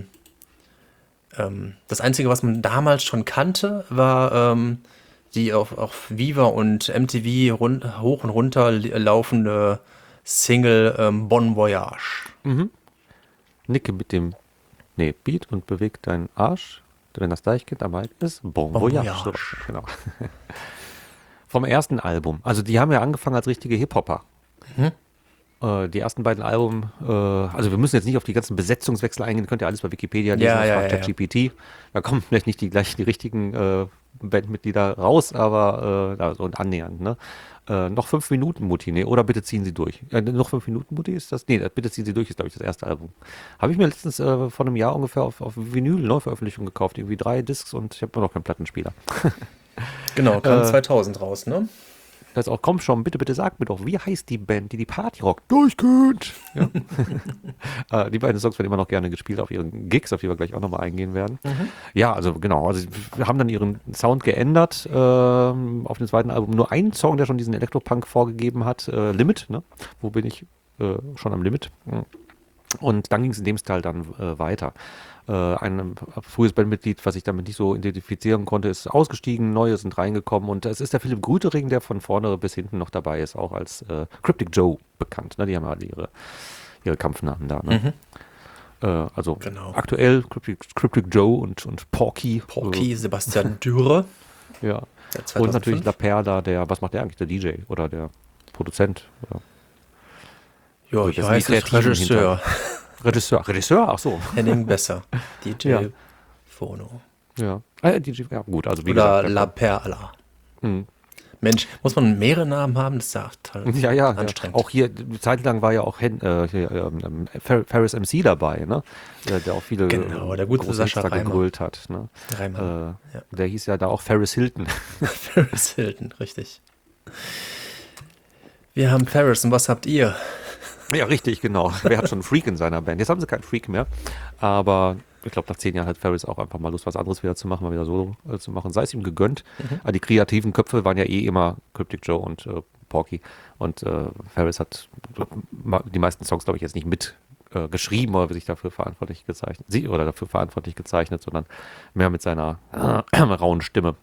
das Einzige, was man damals schon kannte, war die auf Viva und MTV hoch und runter laufende Single Bon Voyage. Nicke mit dem Beat und beweg deinen Arsch, wenn das Deichkind am Mic ist. Bon Voyage. Voyage. So, genau. Vom ersten Album. Also die haben ja angefangen als richtige Hip-Hopper. Die ersten beiden Alben, also wir müssen jetzt nicht auf die ganzen Besetzungswechsel eingehen, könnt ihr alles bei Wikipedia lesen, Ja. ChatGPT. Da kommen vielleicht nicht die richtigen Bandmitglieder raus, aber so annähernd. Ne? Noch 5 Minuten Mutti, nee, oder bitte ziehen Sie durch. Noch 5 Minuten Mutti ist das? Nee, bitte ziehen Sie durch ist, glaube ich, das erste Album. Habe ich mir letztens vor einem Jahr ungefähr auf Vinyl Neuveröffentlichung gekauft, irgendwie 3 Discs und ich habe noch keinen Plattenspieler. Genau, kam 2000 raus, ne? Das ist auch, komm schon, bitte sag mir doch, wie heißt die Band, die Party rockt? Durchgehend! Ja. Die beiden Songs werden immer noch gerne gespielt auf ihren Gigs, auf die wir gleich auch nochmal eingehen werden. Ja, also genau, also wir haben dann ihren Sound geändert auf dem zweiten Album. Nur einen Song, der schon diesen Elektropunk vorgegeben hat, Limit, ne? Wo bin ich schon am Limit? Und dann ging es in dem Style dann weiter. Ein frühes Bandmitglied, was ich damit nicht so identifizieren konnte, ist ausgestiegen, neue sind reingekommen und es ist der Philipp Grütering, der von vorne bis hinten noch dabei ist, auch als Cryptic Joe bekannt. Ne? Die haben alle ihre Kampfnamen da. Ne? Also Genau. aktuell Cryptic Joe und Porky. Porky, Sebastian Dürre. Ja. Seit 2005. Und natürlich La Perla, was macht der eigentlich, der DJ oder der Produzent? Oder? Ja, Das ich sind heiße die jetzt Kreativen Regisseur, ach so. Henning Besser. DJ Ja. Phono. Ja. DJ, ja gut, also wie Oder gesagt. La Perla. Mhm. Mensch, muss man mehrere Namen haben? Das ist ja total Ja. anstrengend. Auch hier, zeitlang war ja auch Ferris MC dabei, ne? Der auch viele Genau, der gute große Sascha Hits da Reimer. gegrölt hat. Ne? Reimann, ja. Der hieß ja da auch Ferris Hilton. Ferris Hilton, richtig. Wir haben Ferris und was habt ihr? Ja, richtig, genau. Wer hat schon einen Freak in seiner Band? Jetzt haben sie keinen Freak mehr, aber ich glaube, nach 10 Jahren hat Ferris auch einfach mal Lust, was anderes wieder zu machen, mal wieder Solo zu machen. Sei es ihm gegönnt. Aber die kreativen Köpfe waren ja immer Cryptic Joe und Porky. Und Ferris hat die meisten Songs, glaube ich, jetzt nicht mit geschrieben oder sich dafür verantwortlich gezeichnet, sondern mehr mit seiner rauen Stimme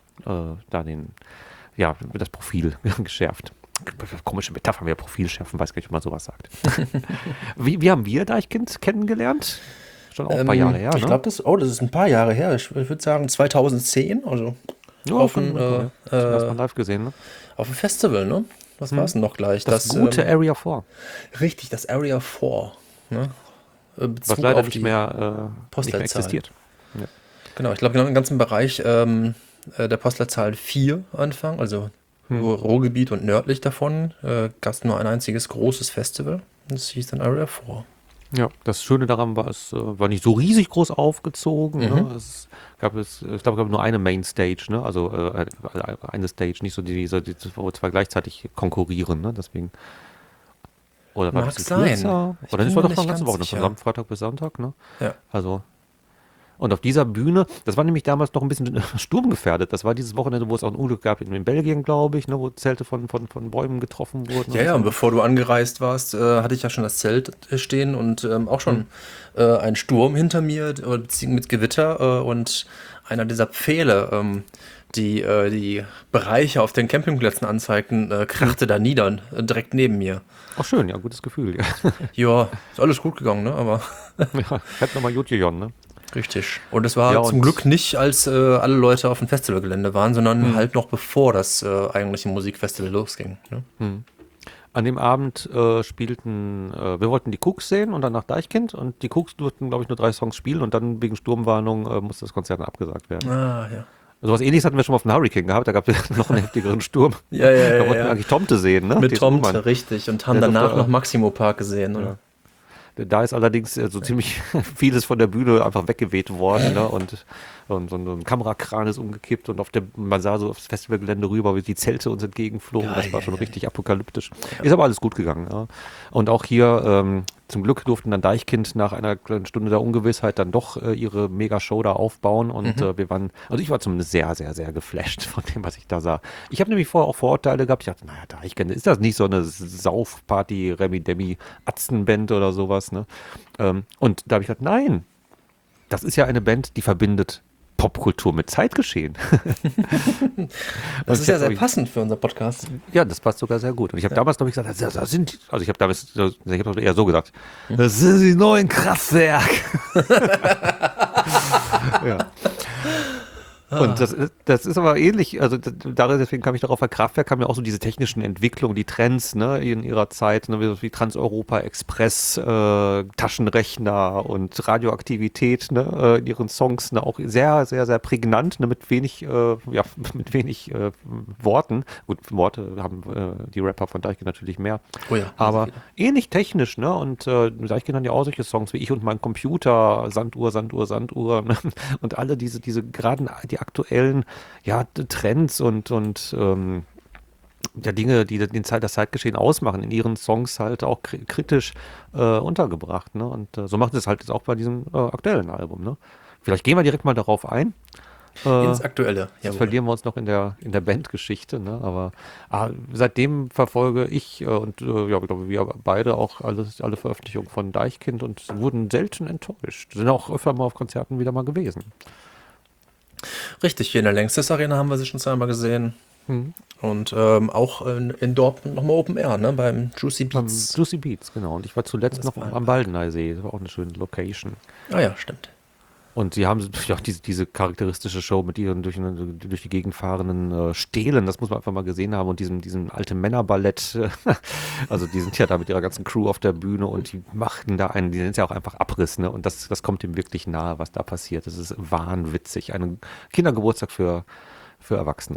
das Profil geschärft. Komische Metapher, wer Profil schärfen, weiß gar nicht, wie man sowas sagt. Wie haben wir Deichkind kennengelernt? Schon auch ein paar Jahre her, Ich ne? glaube, das ist ein paar Jahre her. Ich würde sagen 2010, also Ja, auf zum ersten Mal live gesehen, ne? auf dem Festival, ne? Was war es denn noch gleich? Das gute Area 4, richtig, das Area 4. Ne? was Bezug leider auf nicht die mehr Postleitzahl. existiert. Genau, ich glaube, genau im ganzen Bereich der Postleitzahl 4 Anfang, also Ruhrgebiet und nördlich davon, gab es nur ein einziges großes Festival. Das hieß dann Area 4. Ja, das Schöne daran war, es war nicht so riesig groß aufgezogen. Ne? Ich glaube, es gab nur eine Mainstage, ne? Also eine Stage, nicht so die wo zwei gleichzeitig konkurrieren, ne? Deswegen. Oder war Mag das sein. kürzer? Ich Oder bin das war mir doch nicht eine ganze ganz Woche, sicher. von Freitag bis Sonntag, ne? Ja. Also. Und auf dieser Bühne, das war nämlich damals noch ein bisschen sturmgefährdet. Das war dieses Wochenende, wo es auch ein Unglück gab in Belgien, glaube ich, ne, wo Zelte von Bäumen getroffen wurden. Ja, und so. bevor du angereist warst, hatte ich ja schon das Zelt stehen und auch schon einen Sturm hinter mir, beziehungsweise mit Gewitter und einer dieser Pfähle, die Bereiche auf den Campingplätzen anzeigten, krachte da nieder, direkt neben mir. Ach schön, ja, gutes Gefühl. Ja, Ja, ist alles gut gegangen, ne? Aber ja hätte nochmal gut gejonnen, ne? richtig. Und es war Ja, zum und- Glück nicht, als alle Leute auf dem Festivalgelände waren, sondern halt noch bevor das eigentliche Musikfestival losging. Ne? An dem Abend wir wollten die Cooks sehen und danach Deichkind und die Cooks durften, glaube ich, nur 3 Songs spielen und dann wegen Sturmwarnung musste das Konzert dann abgesagt werden. Ah, ja. Also was Ähnliches hatten wir schon mal auf dem Hurricane gehabt, da gab es noch einen heftigeren Sturm. Ja, Da wollten wir ja. eigentlich Tomte sehen, ne? Mit Den Tomte, Ullmann. richtig. Und haben Der danach durfte, noch Maximo Park gesehen. Oder? Ja. Da ist allerdings so ziemlich vieles von der Bühne einfach weggeweht worden, ne? Und so ein Kamerakran ist umgekippt und man sah so aufs Festivalgelände rüber, wie die Zelte uns entgegenflogen. Ja, Das war ja, schon ja. richtig apokalyptisch. Ist aber alles gut gegangen. Ja. Und auch hier zum Glück durften dann Deichkind nach einer kleinen Stunde der Ungewissheit dann doch ihre Mega-Show da aufbauen und ich war zumindest sehr, sehr, sehr geflasht von dem, was ich da sah. Ich habe nämlich vorher auch Vorurteile gehabt. Ich dachte, naja, Deichkind, ist das nicht so eine Saufparty, Remi-Demi, Atzenband oder sowas, ne? Und da habe ich gedacht, nein, das ist ja eine Band, die verbindet Popkultur mit Zeitgeschehen. Das ist ja sehr passend. passend für unser Podcast. Ja, das passt sogar sehr gut. Und ich habe damals, glaube ich, gesagt, ich habe damals eher so gesagt, das sind die neuen Kraftwerk. Ja. Und das ist aber ähnlich, also deswegen kam ich darauf, weil Kraftwerk haben ja auch so diese technischen Entwicklungen, die Trends, ne, in ihrer Zeit, ne, wie Trans-Europa Express, Taschenrechner und Radioaktivität, ne, in ihren Songs, ne, auch sehr, sehr, sehr prägnant, ne, mit wenig Worten. Gut, Worte haben die Rapper von Deichkind natürlich mehr. Oh ja, aber ähnlich technisch, ne, und Deichkind haben ja auch solche Songs wie Ich und mein Computer, Sanduhr, Sanduhr, Sanduhr, ne? Und alle diese geraden, die aktuellen Trends und Dinge, die das Zeitgeschehen ausmachen, in ihren Songs halt auch kritisch untergebracht. Ne? Und so macht es halt jetzt auch bei diesem aktuellen Album. Ne? Vielleicht gehen wir direkt mal darauf ein. Ins Aktuelle. Jetzt verlieren wir uns noch in der Bandgeschichte, ne? Aber seitdem verfolge ich ich glaube, wir beide auch alle Veröffentlichungen von Deichkind und wurden selten enttäuscht. Sind auch öfter mal auf Konzerten wieder mal gewesen. Richtig, hier in der Längstes Arena haben wir sie schon zweimal gesehen. Und auch in Dortmund nochmal Open Air, ne? Beim Juicy Beats. Juicy Beats, genau. Und ich war zuletzt noch am Baldeneysee. Das war auch eine schöne Location. Ah ja, stimmt. Und sie haben natürlich auch diese charakteristische Show mit ihren durch die Gegend fahrenden Stelen, das muss man einfach mal gesehen haben, und diesem alten Männerballett. Also die sind ja da mit ihrer ganzen Crew auf der Bühne und die machen da die sind ja auch einfach Abriss, ne? Und das kommt ihm wirklich nahe, was da passiert. Das ist wahnwitzig. Ein Kindergeburtstag für Erwachsene.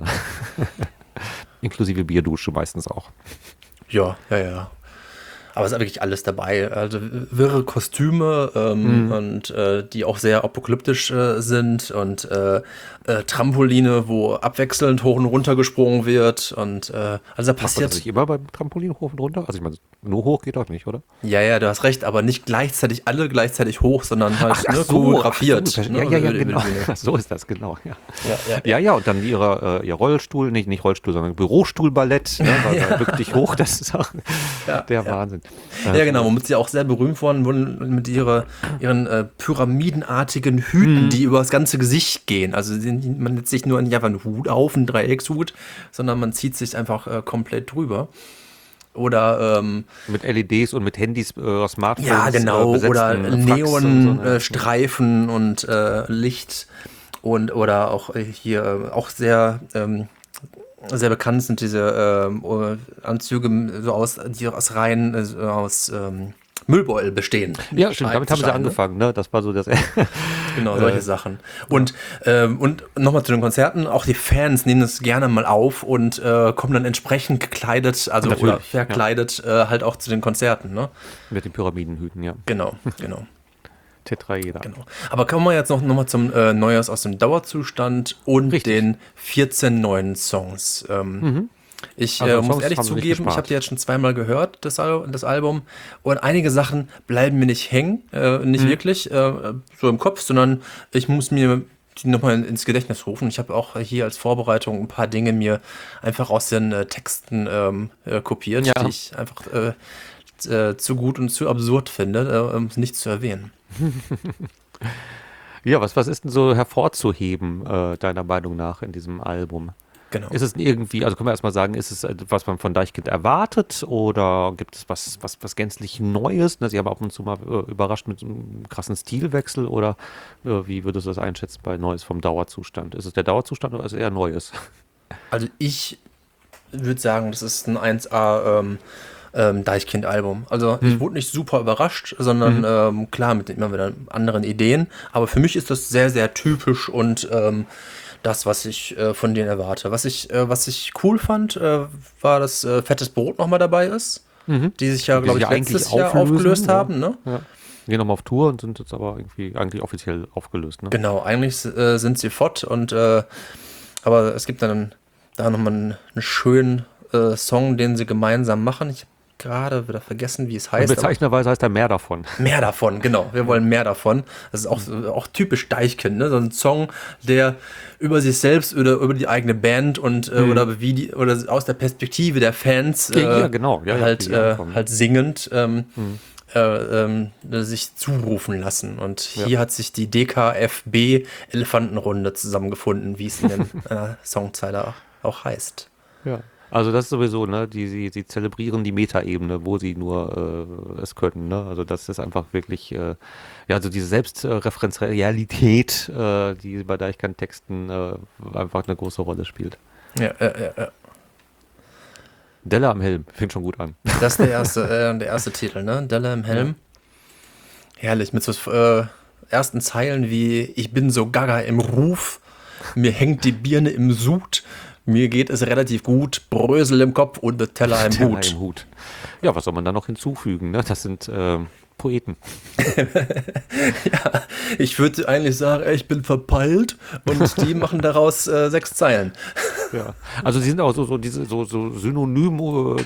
Inklusive Bierdusche meistens auch. Ja. Aber es ist wirklich alles dabei. Also wirre Kostüme und die auch sehr apokalyptisch sind und Trampoline, wo abwechselnd hoch und runter gesprungen wird und also da Macht man passiert. das nicht immer beim Trampolin hoch und runter? Also ich meine, nur hoch geht doch nicht, oder? Ja, du hast recht, aber nicht alle gleichzeitig hoch, sondern halt choreografiert. Ach so, ne, ja, über die genau. Bühne. So ist das, genau. Ja. Ja, und dann ihr Rollstuhl, nicht Rollstuhl, sondern Bürostuhlballett, ne, weil bück dich hoch, das ist auch der Wahnsinn. Ja, genau, womit sie auch sehr berühmt wurden mit ihren pyramidenartigen Hüten, die über das ganze Gesicht gehen. Also man setzt sich nur nicht einfach einen Hut auf, einen Dreieckshut, sondern man zieht sich einfach komplett drüber. Oder mit LEDs und mit Handys, Smartphones. ja, genau, besetzten oder Fax und so, ne? Neonstreifen und Licht oder auch hier auch sehr sehr bekannt sind diese Anzüge, die aus Reihen aus Müllbeutel bestehen. Ja, stimmt, damit haben sie Steine. angefangen, ne? Das war so das. Genau, solche Sachen. Und nochmal zu den Konzerten, auch die Fans nehmen das gerne mal auf und kommen dann entsprechend gekleidet, also Natürlich, oder verkleidet halt auch zu den Konzerten, ne? Mit den Pyramidenhüten, ja. Genau. Tetraeder. Genau. Aber kommen wir jetzt noch mal zum Neujahrs aus dem Dauerzustand und Richtig. den 14 neuen Songs. Ich Also muss Songs ehrlich haben sie nicht zugeben, ich habe gespart. die jetzt schon zweimal gehört, das Album. Und einige Sachen bleiben mir nicht hängen, nicht wirklich so im Kopf, sondern ich muss mir die nochmal ins Gedächtnis rufen. Ich habe auch hier als Vorbereitung ein paar Dinge mir einfach aus den Texten kopiert, die Ja, ich einfach zu gut und zu absurd finde, um es nicht zu erwähnen. ja, was ist denn so hervorzuheben, deiner Meinung nach, in diesem Album? Genau. Ist es irgendwie, also können wir erstmal sagen, ist es, was man von Deichkind erwartet oder gibt es was gänzlich Neues? Ne, Sie haben ab und zu mal überrascht mit so einem krassen Stilwechsel oder wie würdest du das einschätzen bei Neues vom Dauerzustand? Ist es der Dauerzustand oder ist es eher Neues? Also ich würde sagen, das ist ein 1A Deichkind-Album. Also ich Hm. wurde nicht super überrascht, sondern Mhm. klar mit immer wieder anderen Ideen. Aber für mich ist das sehr, sehr typisch und das, was ich von denen erwarte. Was ich cool fand, war, dass Fettes Brot nochmal dabei ist, Mhm. die sich ja, Die glaube sich ich, ja eigentlich letztes Jahr auflösen, aufgelöst ja. haben, ne? Ja. Gehen nochmal auf Tour und sind jetzt aber irgendwie eigentlich offiziell aufgelöst, ne? Genau, eigentlich sind sie fort und aber es gibt dann da nochmal einen schönen Song, den sie gemeinsam machen. Ich habe gerade wieder vergessen, wie es Und heißt, aber bezeichnenderweise heißt da mehr davon. mehr davon, genau. Wir wollen mehr davon. Das ist auch typisch Deichkind, ne? So ein Song, der über sich selbst oder über die eigene Band und oder aus der Perspektive der Fans Ja, genau. Ja, ja, halt, wie die ankommen. halt singend sich zurufen lassen. Und Ja. hier hat sich die DKFB Elefantenrunde zusammengefunden, wie es in der Songzeile auch heißt. Ja. Also das ist sowieso, ne, sie zelebrieren die Metaebene, wo sie nur es können, ne? Also das ist einfach wirklich, ja, also diese Selbstreferenzialität, die bei Deichkind-Texten einfach eine große Rolle spielt. Ja, ja. Delle am Helm, fängt schon gut an. Das ist der erste Titel, ne? Delle im Helm. Herrlich, mit so ersten Zeilen wie Ich bin so gaga im Ruf, mir hängt die Birne im Sud, mir geht es relativ gut, Brösel im Kopf und der Teller im Teller Hut. im Hut. Ja, was soll man da noch hinzufügen, ne? Das sind Poeten. Ich würde eigentlich sagen, ich bin verpeilt und die machen daraus 6 Zeilen. Ja. Also sie sind auch diese so Synonym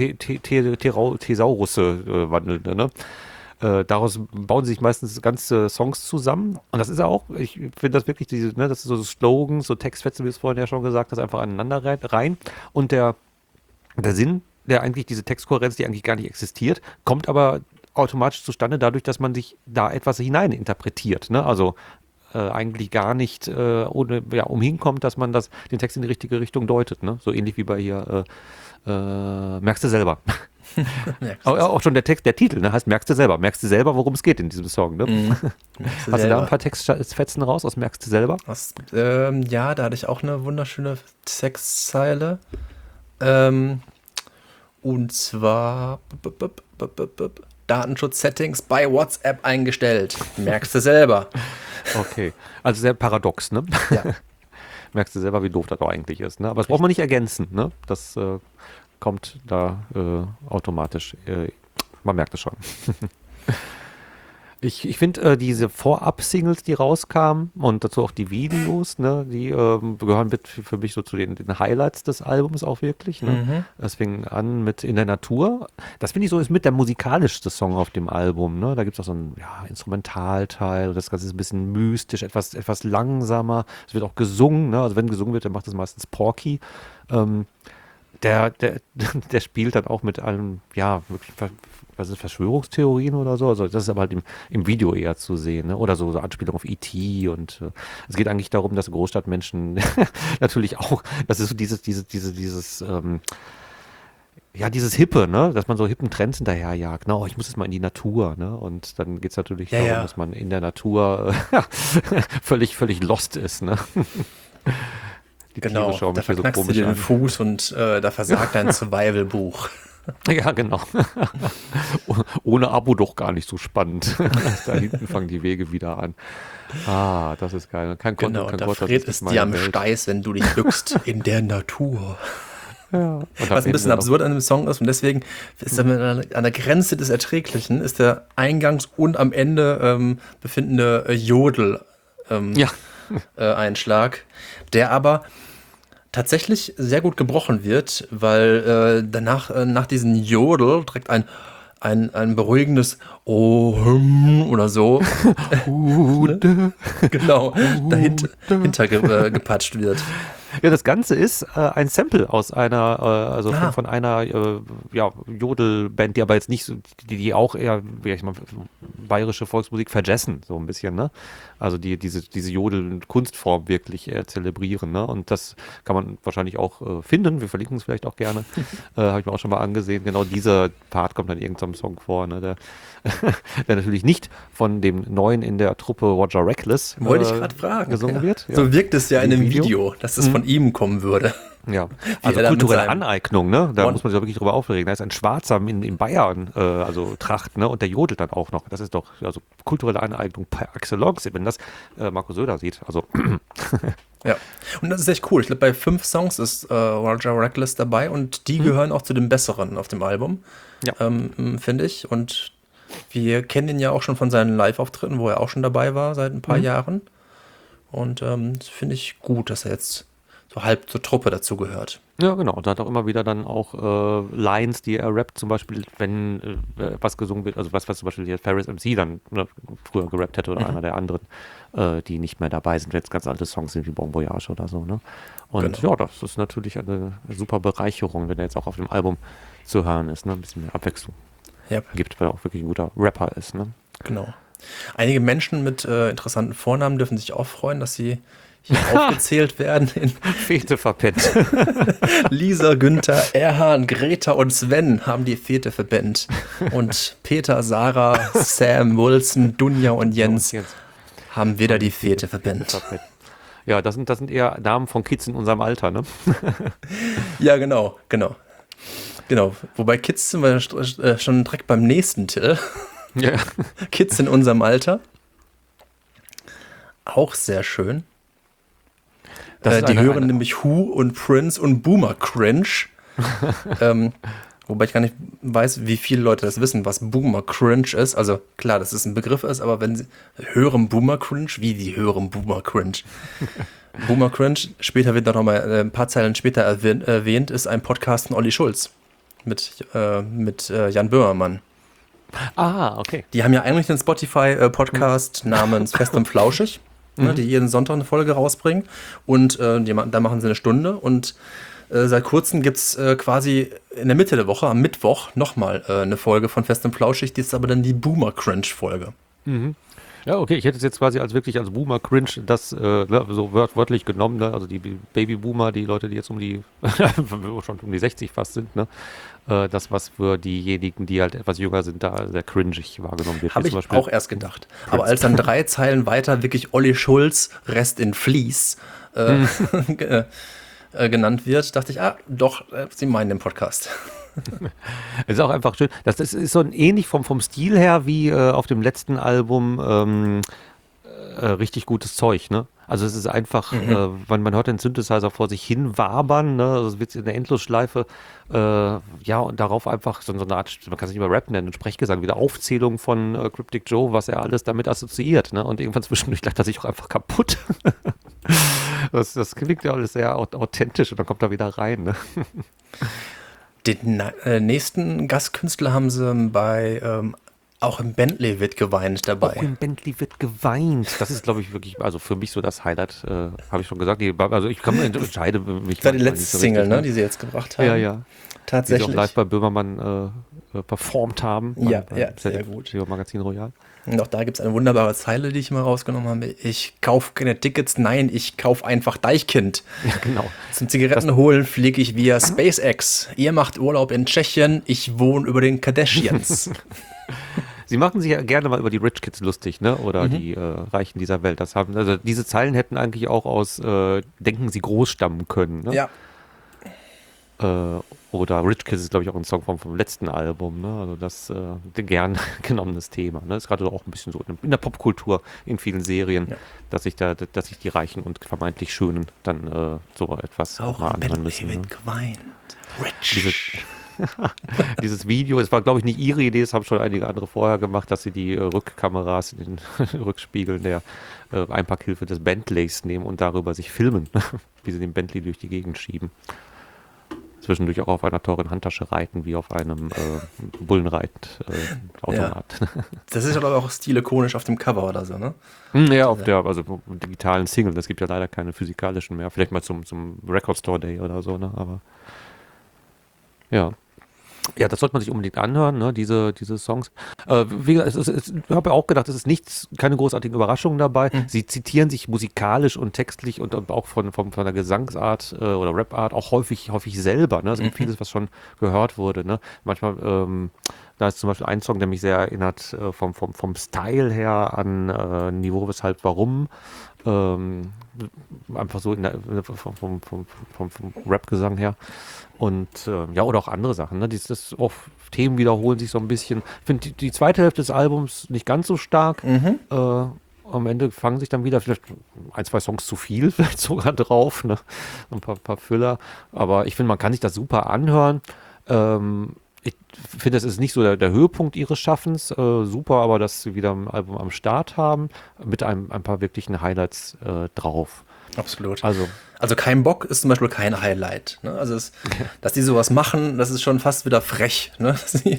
Thesaurusse wandelnde, ne? Daraus bauen sich meistens ganze Songs zusammen. Und das ist ja auch, ich finde das wirklich, das ist so Slogans, so Textfetzen, wie du es vorhin ja schon gesagt hast, einfach aneinander rein. Und der Sinn, der eigentlich diese Textkohärenz, die eigentlich gar nicht existiert, kommt aber automatisch zustande dadurch, dass man sich da etwas hinein interpretiert. Ne? Also eigentlich gar nicht umhinkommt, dass man den Text in die richtige Richtung deutet. Ne? So ähnlich wie bei hier Merkst du selber. Auch schon der Titel, ne, heißt Merkst du selber, worum es geht in diesem Song. Ne? Hast du da ein paar Textfetzen raus aus Merkst du selber? Ja, da hatte ich auch eine wunderschöne Textzeile. Und zwar Datenschutz-Settings bei WhatsApp eingestellt. Merkst du selber. Okay, also sehr paradox, ne? Ja. Merkst du selber, wie doof das auch eigentlich ist. Ne? Aber das braucht man nicht ergänzen. Ne? Das kommt da automatisch. Man merkt es schon. Ich finde diese Vorab-Singles, die rauskamen und dazu auch die Videos, ne, die gehören für mich so zu den Highlights des Albums auch wirklich. Ne? Das fing an mit In der Natur. Das finde ich so ist mit der musikalischste Song auf dem Album. Ne? Da gibt es auch so einen Instrumentalteil. Das Ganze ist ein bisschen mystisch, etwas langsamer. Es wird auch gesungen. Ne? Also wenn gesungen wird, dann macht das meistens Porky. Der spielt dann auch mit allem, ja, wirklich, was ist Verschwörungstheorien oder so? Also das ist aber halt im Video eher zu sehen, ne? Oder so Anspielung auf E.T. und es geht eigentlich darum, dass Großstadtmenschen natürlich auch, das ist so dieses Hippe, ne? Dass man so hippen Trends hinterherjagt. Ne? Oh, ich muss jetzt mal in die Natur, ne? Und dann geht es natürlich darum, dass man in der Natur völlig lost ist, ne? Genau, da verknackst du dir den Fuß und da versagt dein Survival-Buch. Ja, genau. Ohne Abo doch gar nicht so spannend. Da hinten fangen die Wege wieder an. Ah, das ist geil. Kein Konto, Genau, kein da Gott, friert es dir am Steiß, wenn du dich bückst in der Natur. Ja. Was ein bisschen absurd an dem Song ist und deswegen ist er an der Grenze des Erträglichen, ist der eingangs und am Ende befindende Jodel Einschlag, der aber tatsächlich sehr gut gebrochen wird, weil danach, nach diesem Jodel direkt ein beruhigendes Oh oder so ne? Genau, dahinter gepatscht wird. Ja, das Ganze ist ein Sample aus einer, also Ah. von einer ja, Jodelband, die aber jetzt nicht so, die auch eher, wie ich mal, bayerische Volksmusik vergessen, so ein bisschen, ne? Also diese Jodel-Kunstform wirklich zelebrieren, ne? Und das kann man wahrscheinlich auch finden. Wir verlinken es vielleicht auch gerne. Habe ich mir auch schon mal angesehen. Genau dieser Part kommt dann in irgendeinem Song vor, ne? Der natürlich nicht von dem Neuen in der Truppe Roger Reckless Wollte ich gerade fragen. gesungen wird. Ja. So wirkt es ja in Im dem Video. Video, dass es von ihm kommen würde. Ja, also er da mit kulturelle seinem Aneignung, ne? Da One- muss man sich auch wirklich drüber aufregen. Da ist ein Schwarzer in Bayern, also Tracht, ne? Und der jodelt dann auch noch. Das ist doch also kulturelle Aneignung par excellence, wenn das Markus Söder sieht. Also Ja, und das ist echt cool. Ich glaube, bei 5 Songs ist Roger Reckless dabei und die gehören auch zu den besseren auf dem Album, Ja. finde ich. Und wir kennen ihn ja auch schon von seinen Live-Auftritten, wo er auch schon dabei war seit ein paar Jahren. Und das finde ich gut, dass er jetzt so halb zur Truppe dazu gehört. Ja, genau. Und da hat auch immer wieder dann auch Lines, die er rappt, zum Beispiel, wenn was gesungen wird, also was zum Beispiel hier Ferris MC dann früher gerappt hätte oder einer der anderen, die nicht mehr dabei sind, wenn es ganz alte Songs sind wie Bon Voyage oder so, ne? Und Genau. ja, das ist natürlich eine super Bereicherung, wenn er jetzt auch auf dem Album zu hören ist, ne? Ein bisschen mehr Abwechslung Ja, gibt, weil er auch wirklich ein guter Rapper ist, ne? genau. Einige Menschen mit interessanten Vornamen dürfen sich auch freuen, dass sie hier aufgezählt werden in Fete verpennt. Lisa, Günther, Erhan, Greta und Sven haben die Fete verbannt. Und Peter, Sarah, Sam, Wilson, Dunja und Jens haben wieder die Fete verbannt. Ja, das sind eher Namen von Kids in unserem Alter, ne? Ja, genau. Wobei Kids sind wir schon direkt beim nächsten Till. Ja. Kids in unserem Alter. Auch sehr schön. Das ist Die eine- hören eine- nämlich Who und Prince und Boomer Cringe. Wobei ich gar nicht weiß, wie viele Leute das wissen, was Boomer Cringe ist. Also klar, dass es ein Begriff ist, aber wenn sie hören Boomer Cringe, wie die hören Boomer Cringe? Boomer Cringe, später wird noch mal ein paar Zeilen später erwähnt, ist ein Podcast von Olli Schulz mit Jan Böhmermann. Ah, okay. Die haben ja eigentlich einen Spotify-Podcast namens Fest und Flauschig, ne, die jeden Sonntag eine Folge rausbringen. Und da machen sie eine Stunde. Und seit kurzem gibt es quasi in der Mitte der Woche, am Mittwoch, nochmal eine Folge von Fest und Flauschig. Die ist aber dann die Boomer-Cringe-Folge. Ja, okay, ich hätte es jetzt quasi als Boomer Cringe das so wörtlich genommen, ne? Also die Babyboomer, die Leute, die jetzt schon um die 60 fast sind, ne? Das, was für diejenigen, die halt etwas jünger sind, da sehr cringig wahrgenommen wird. Habe Wie ich zum Beispiel- auch erst gedacht. Aber als dann 3 Zeilen weiter wirklich Olli Schulz, Rest in Vlies, genannt wird, dachte ich, doch, sie meinen den Podcast. Es ist auch einfach schön. Das ist so ein ähnlich vom Stil her wie auf dem letzten Album richtig gutes Zeug, ne? Also es ist einfach, man hört den Synthesizer vor sich hin wabern, ne? Also es wird in der Endlosschleife, ja, und darauf einfach so eine Art, man kann es nicht mehr Rap nennen, ein Sprechgesang, wieder Aufzählung von Cryptic Joe, was er alles damit assoziiert, ne? Und irgendwann zwischendurch lacht er sich auch einfach kaputt. Das klingt ja alles sehr authentisch und dann kommt er wieder rein, ne? Den nächsten Gastkünstler haben sie bei auch im Bentley wird geweint dabei. Auch im Bentley wird geweint. Das ist, glaube ich, wirklich, also für mich so das Highlight, habe ich schon gesagt. Also ich entscheide mich. Das war die manchmal letzte nicht so Single, richtig, ne, die sie jetzt gebracht haben. Ja, ja. Die sie Tatsächlich. auch live bei Böhmermann performt haben. Ja, beim sehr gut. Magazin Royal. Und auch da gibt es eine wunderbare Zeile, die ich mal rausgenommen habe. Ich kaufe keine Tickets, nein, ich kaufe einfach Deichkind. Ja, genau. Zum Zigaretten holen fliege ich via SpaceX. Ihr macht Urlaub in Tschechien, ich wohne über den Kardashians. Sie machen sich ja gerne mal über die Rich Kids lustig, ne? Oder die Reichen dieser Welt. Also diese Zeilen hätten eigentlich auch aus Denken Sie groß stammen können, ne? Ja, Oder Rich Kids ist, glaube ich, auch ein Song vom letzten Album, ne? Also das gern genommenes Thema. Ne? Ist gerade auch ein bisschen so in der Popkultur in vielen Serien, dass sich die Reichen und vermeintlich Schönen dann so etwas auch mal im anhören Bentley müssen. Ne? wird geweint. Rich. Dieses Video, es war glaube ich nicht ihre Idee, es haben schon einige andere vorher gemacht, dass sie die Rückkameras in den Rückspiegeln der Einpackhilfe des Bentleys nehmen und darüber sich filmen, wie sie den Bentley durch die Gegend schieben. Zwischendurch auch auf einer teuren Handtasche reiten, wie auf einem Bullenreit-Automat. Ja. Das ist aber auch stilikonisch auf dem Cover oder so, ne? Ja, auf der digitalen Single. Es gibt ja leider keine physikalischen mehr. Vielleicht mal zum Record Store Day oder so, ne? Aber ja. Ja, das sollte man sich unbedingt anhören, ne? Diese Songs. Wie gesagt, ich habe ja auch gedacht, es ist keine großartigen Überraschungen dabei. Sie zitieren sich musikalisch und textlich und auch von der Gesangsart oder Rapart auch häufig selber. Ne? Es gibt vieles, was schon gehört wurde. Ne? Manchmal, da ist zum Beispiel ein Song, der mich sehr erinnert, vom Style her an Niveau, weshalb, warum. Einfach so vom Rap-Gesang her. Und ja, oder auch andere Sachen. Ne? Themen wiederholen sich so ein bisschen. Ich finde die zweite Hälfte des Albums nicht ganz so stark. Am Ende fangen sich dann wieder vielleicht 1, 2 Songs zu viel, vielleicht sogar drauf. Ne? Ein paar Füller. Aber ich finde, man kann sich das super anhören. Ich finde, es ist nicht so der Höhepunkt ihres Schaffens. Super, aber dass sie wieder ein Album am Start haben, mit ein paar wirklichen Highlights drauf. Absolut. Also kein Bock ist zum Beispiel kein Highlight. Ne? Also dass die sowas machen, das ist schon fast wieder frech. Ne?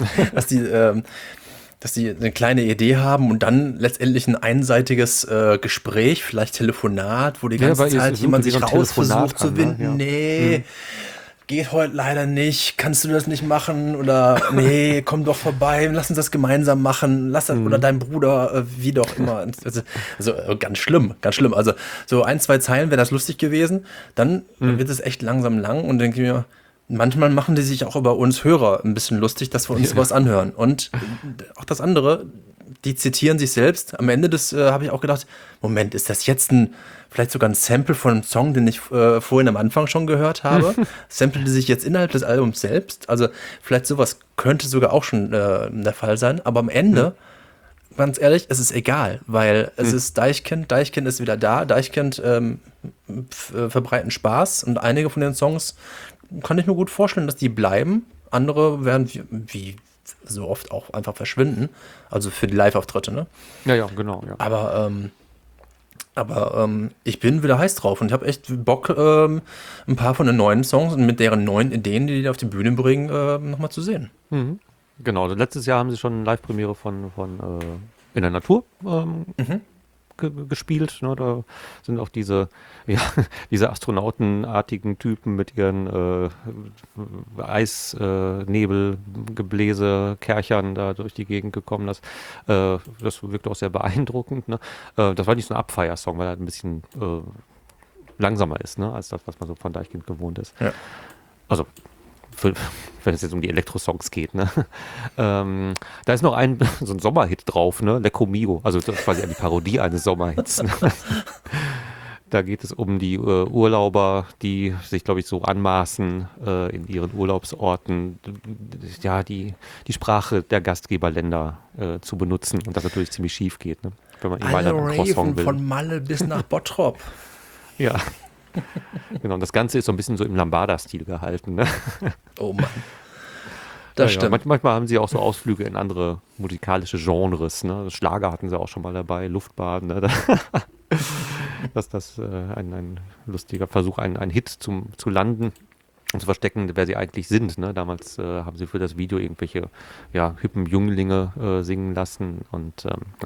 Dass die eine kleine Idee haben und dann letztendlich ein einseitiges Gespräch, vielleicht Telefonat, wo die ganze Zeit jemand sich raus versucht zu winden. Ja. Nee, geht heute leider nicht, kannst du das nicht machen? Oder nee, komm doch vorbei, lass uns das gemeinsam machen, oder dein Bruder, wie doch immer. Also ganz schlimm, ganz schlimm. Also so 1, 2 Zeilen wäre das lustig gewesen, dann wird es echt langsam lang und denke ich mir, manchmal machen die sich auch über uns Hörer ein bisschen lustig, dass wir uns sowas anhören. Und auch das andere, die zitieren sich selbst. Am Ende habe ich auch gedacht, Moment, ist das jetzt vielleicht sogar ein Sample von einem Song, den ich vorhin am Anfang schon gehört habe? Sample die sich jetzt innerhalb des Albums selbst? Also vielleicht sowas könnte sogar auch schon der Fall sein. Aber am Ende, ganz ehrlich, es ist egal, weil es ist Deichkind ist wieder da, Deichkind verbreiten Spaß und einige von den Songs kann ich mir gut vorstellen, dass die bleiben. Andere werden wie so oft auch einfach verschwinden. Also für die Live-Auftritte, ne? Ja, genau. Ja. Aber ich bin wieder heiß drauf und ich habe echt Bock, ein paar von den neuen Songs und mit deren neuen Ideen, die auf die Bühne bringen, nochmal zu sehen. Genau, also letztes Jahr haben sie schon eine Live-Premiere von In der Natur gespielt. Ne? Da sind auch diese astronautenartigen Typen mit ihren Eisnebelgebläse, Kerchern da durch die Gegend gekommen. Das wirkt auch sehr beeindruckend. Ne? Das war nicht so ein Abfeiersong, weil er ein bisschen langsamer ist, ne? Als das, was man so von Deichkind gewohnt ist. Ja. Also wenn es jetzt um die Elektro-Songs geht, ne? Da ist noch so ein Sommerhit drauf, ne? Lecco Mio, also das ist quasi eine Parodie eines Sommerhits. Ne? Da geht es um die Urlauber, die sich, glaube ich, so anmaßen, in ihren Urlaubsorten, ja, die Sprache der Gastgeberländer zu benutzen und das natürlich ziemlich schief geht, ne? Wenn man alle raven von Malle bis nach Bottrop. Ja. Genau, und das Ganze ist so ein bisschen so im Lambada-Stil gehalten. Ne? Oh Mann. Das stimmt. Ja, manchmal haben sie auch so Ausflüge in andere musikalische Genres. Ne? Schlager hatten sie auch schon mal dabei, Luftbaden. Ne? Das ein lustiger Versuch, einen Hit zu landen und zu verstecken, wer sie eigentlich sind. Ne? Damals haben sie für das Video irgendwelche hippen Jünglinge singen lassen. Und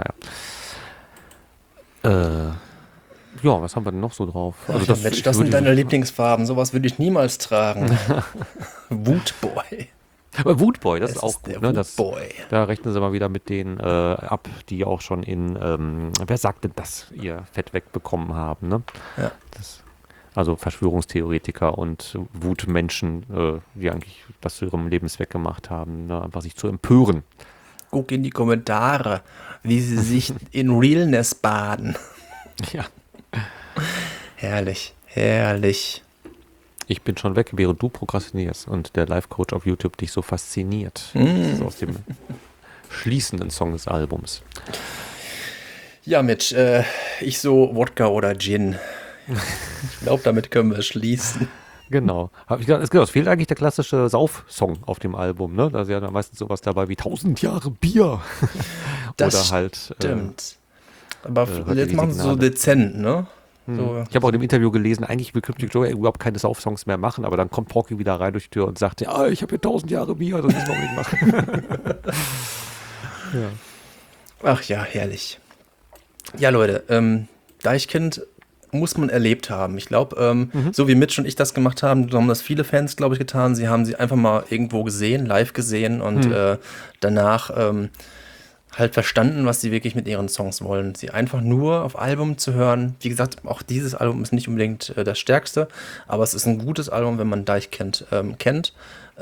ja, was haben wir denn noch so drauf? Also das sind deine Lieblingsfarben. Sowas würde ich niemals tragen. Woodboy. Woodboy, das ist auch gut. Ne? Woodboy. Da rechnen sie mal wieder mit denen ab, die auch schon wer sagt denn das, ihr Fett wegbekommen haben. Ne? Ja. Also Verschwörungstheoretiker und Wutmenschen, die eigentlich was zu ihrem Lebenszweck gemacht haben, ne? Einfach sich zu empören. Guck in die Kommentare, wie sie sich in Realness baden. Ja. Herrlich, herrlich. Ich bin schon weg, während du prokrastinierst und der Live-Coach auf YouTube dich so fasziniert. Das ist aus dem schließenden Song des Albums. Ja, Mitch, ich so Wodka oder Gin. Ich glaube, damit können wir schließen. Genau. Hab ich gedacht, es fehlt eigentlich der klassische Sauf-Song auf dem Album, ne? Da ist ja dann meistens sowas dabei wie 1000 Jahre Bier. Das Oder halt. stimmt. Aber hört jetzt die machen sie so Signale. dezent, ne? So, Ich habe auch in dem Interview gelesen, eigentlich will Cryptic Joe überhaupt keine Sauf-Songs mehr machen, aber dann kommt Porky wieder rein durch die Tür und sagt, ja, ich habe hier 1000 Jahre Bier, das müssen wir unbedingt machen. Ja. ach ja, herrlich. Ja, Leute, Deichkind muss man erlebt haben. Ich glaube, so wie Mitch und ich das gemacht haben, so haben das viele Fans, glaube ich, getan. Sie haben sie einfach mal irgendwo gesehen, live gesehen und danach halt verstanden, was sie wirklich mit ihren Songs wollen. Sie einfach nur auf Album zu hören. Wie gesagt, auch dieses Album ist nicht unbedingt das stärkste, aber es ist ein gutes Album, wenn man Deichkind kennt.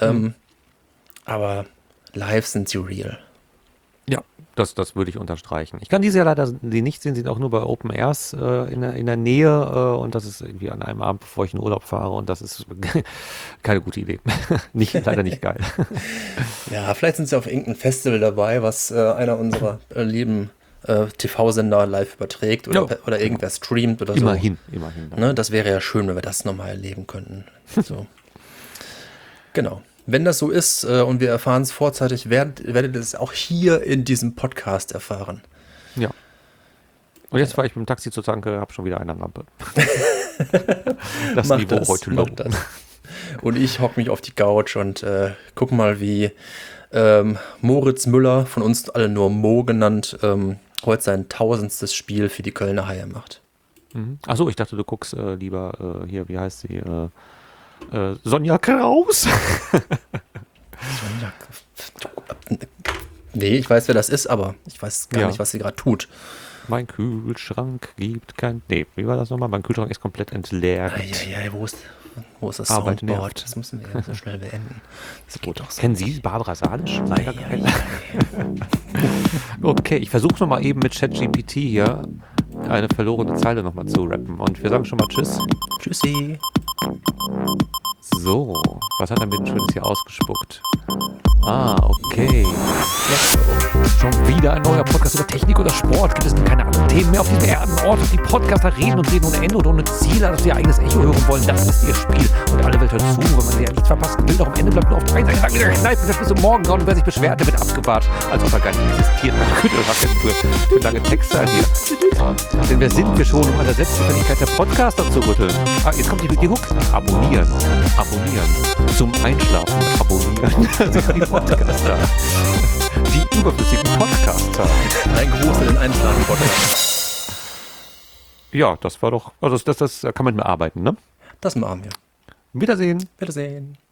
Aber live sind sie real. Ja, das würde ich unterstreichen. Ich kann diese ja leider nicht sehen, sind auch nur bei Open Airs in der Nähe und das ist irgendwie an einem Abend, bevor ich in Urlaub fahre und das ist keine gute Idee. Leider nicht geil. Ja, vielleicht sind sie auf irgendeinem Festival dabei, was einer unserer lieben TV-Sender live überträgt oder, Ja. oder irgendwer streamt oder Immerhin. so. Ne, das wäre ja schön, wenn wir das nochmal erleben könnten. So. Genau. Wenn das so ist und wir erfahren es vorzeitig, werdet ihr das auch hier in diesem Podcast erfahren. Ja. Und jetzt fahre ich mit dem Taxi zur Tanke, habe schon wieder eine Lampe. Das Mach Niveau das, heute mach low. das. Und ich hocke mich auf die Couch und guck mal, wie Moritz Müller, von uns alle nur Mo genannt, heute sein 1000. Spiel für die Kölner Haie macht. Achso, ich dachte, du guckst lieber hier, wie heißt sie? Sonja Kraus. Nee, ich weiß, wer das ist, aber ich weiß gar Ja. nicht, was sie gerade tut. Mein Kühlschrank gibt kein... Nee, wie war das nochmal? Mein Kühlschrank ist komplett entleert. Eieiei, wo ist das Arbeit Soundboard? nervt. Das müssen wir ja so schnell beenden. Das geht doch so. Kennen Sie Barbara Salisch? Leider kein. Okay, ich versuche nochmal eben mit ChatGPT hier eine verlorene Zeile nochmal zu rappen. Und wir sagen schon mal Tschüss. Tschüssi. So, was hat er mir denn Schönes hier ausgespuckt? Okay. Schon wieder ein neuer Podcast über Technik oder Sport. Gibt es denn keine anderen Themen mehr auf diesem Erdenort? Die Podcaster reden und reden ohne Ende und ohne Ziel, dass sie ihr eigenes Echo hören wollen. Das ist ihr Spiel. Und alle Welt hört zu, wenn man ja nichts verpassen will. Doch am Ende bleibt nur auf 3 Seiten lang wieder kneifen. Bis zum Morgen und wer sich beschwert, der wird abgewahrt. Als ob er gar nicht existiert. Man könnte für lange Texte hier. Denn wer sind wir schon, um an der Selbstständigkeit der Podcaster zu rütteln? Jetzt kommt die Hook. Abonnieren. Zum Einschlafen abonnieren. Die Podcaster. Die überflüssigen Podcaster. Ein Gruß für den Einschlafen-Podcast. Ja, das war doch, also das kann man mit arbeiten, ne? Das machen wir. Wiedersehen. Wiedersehen.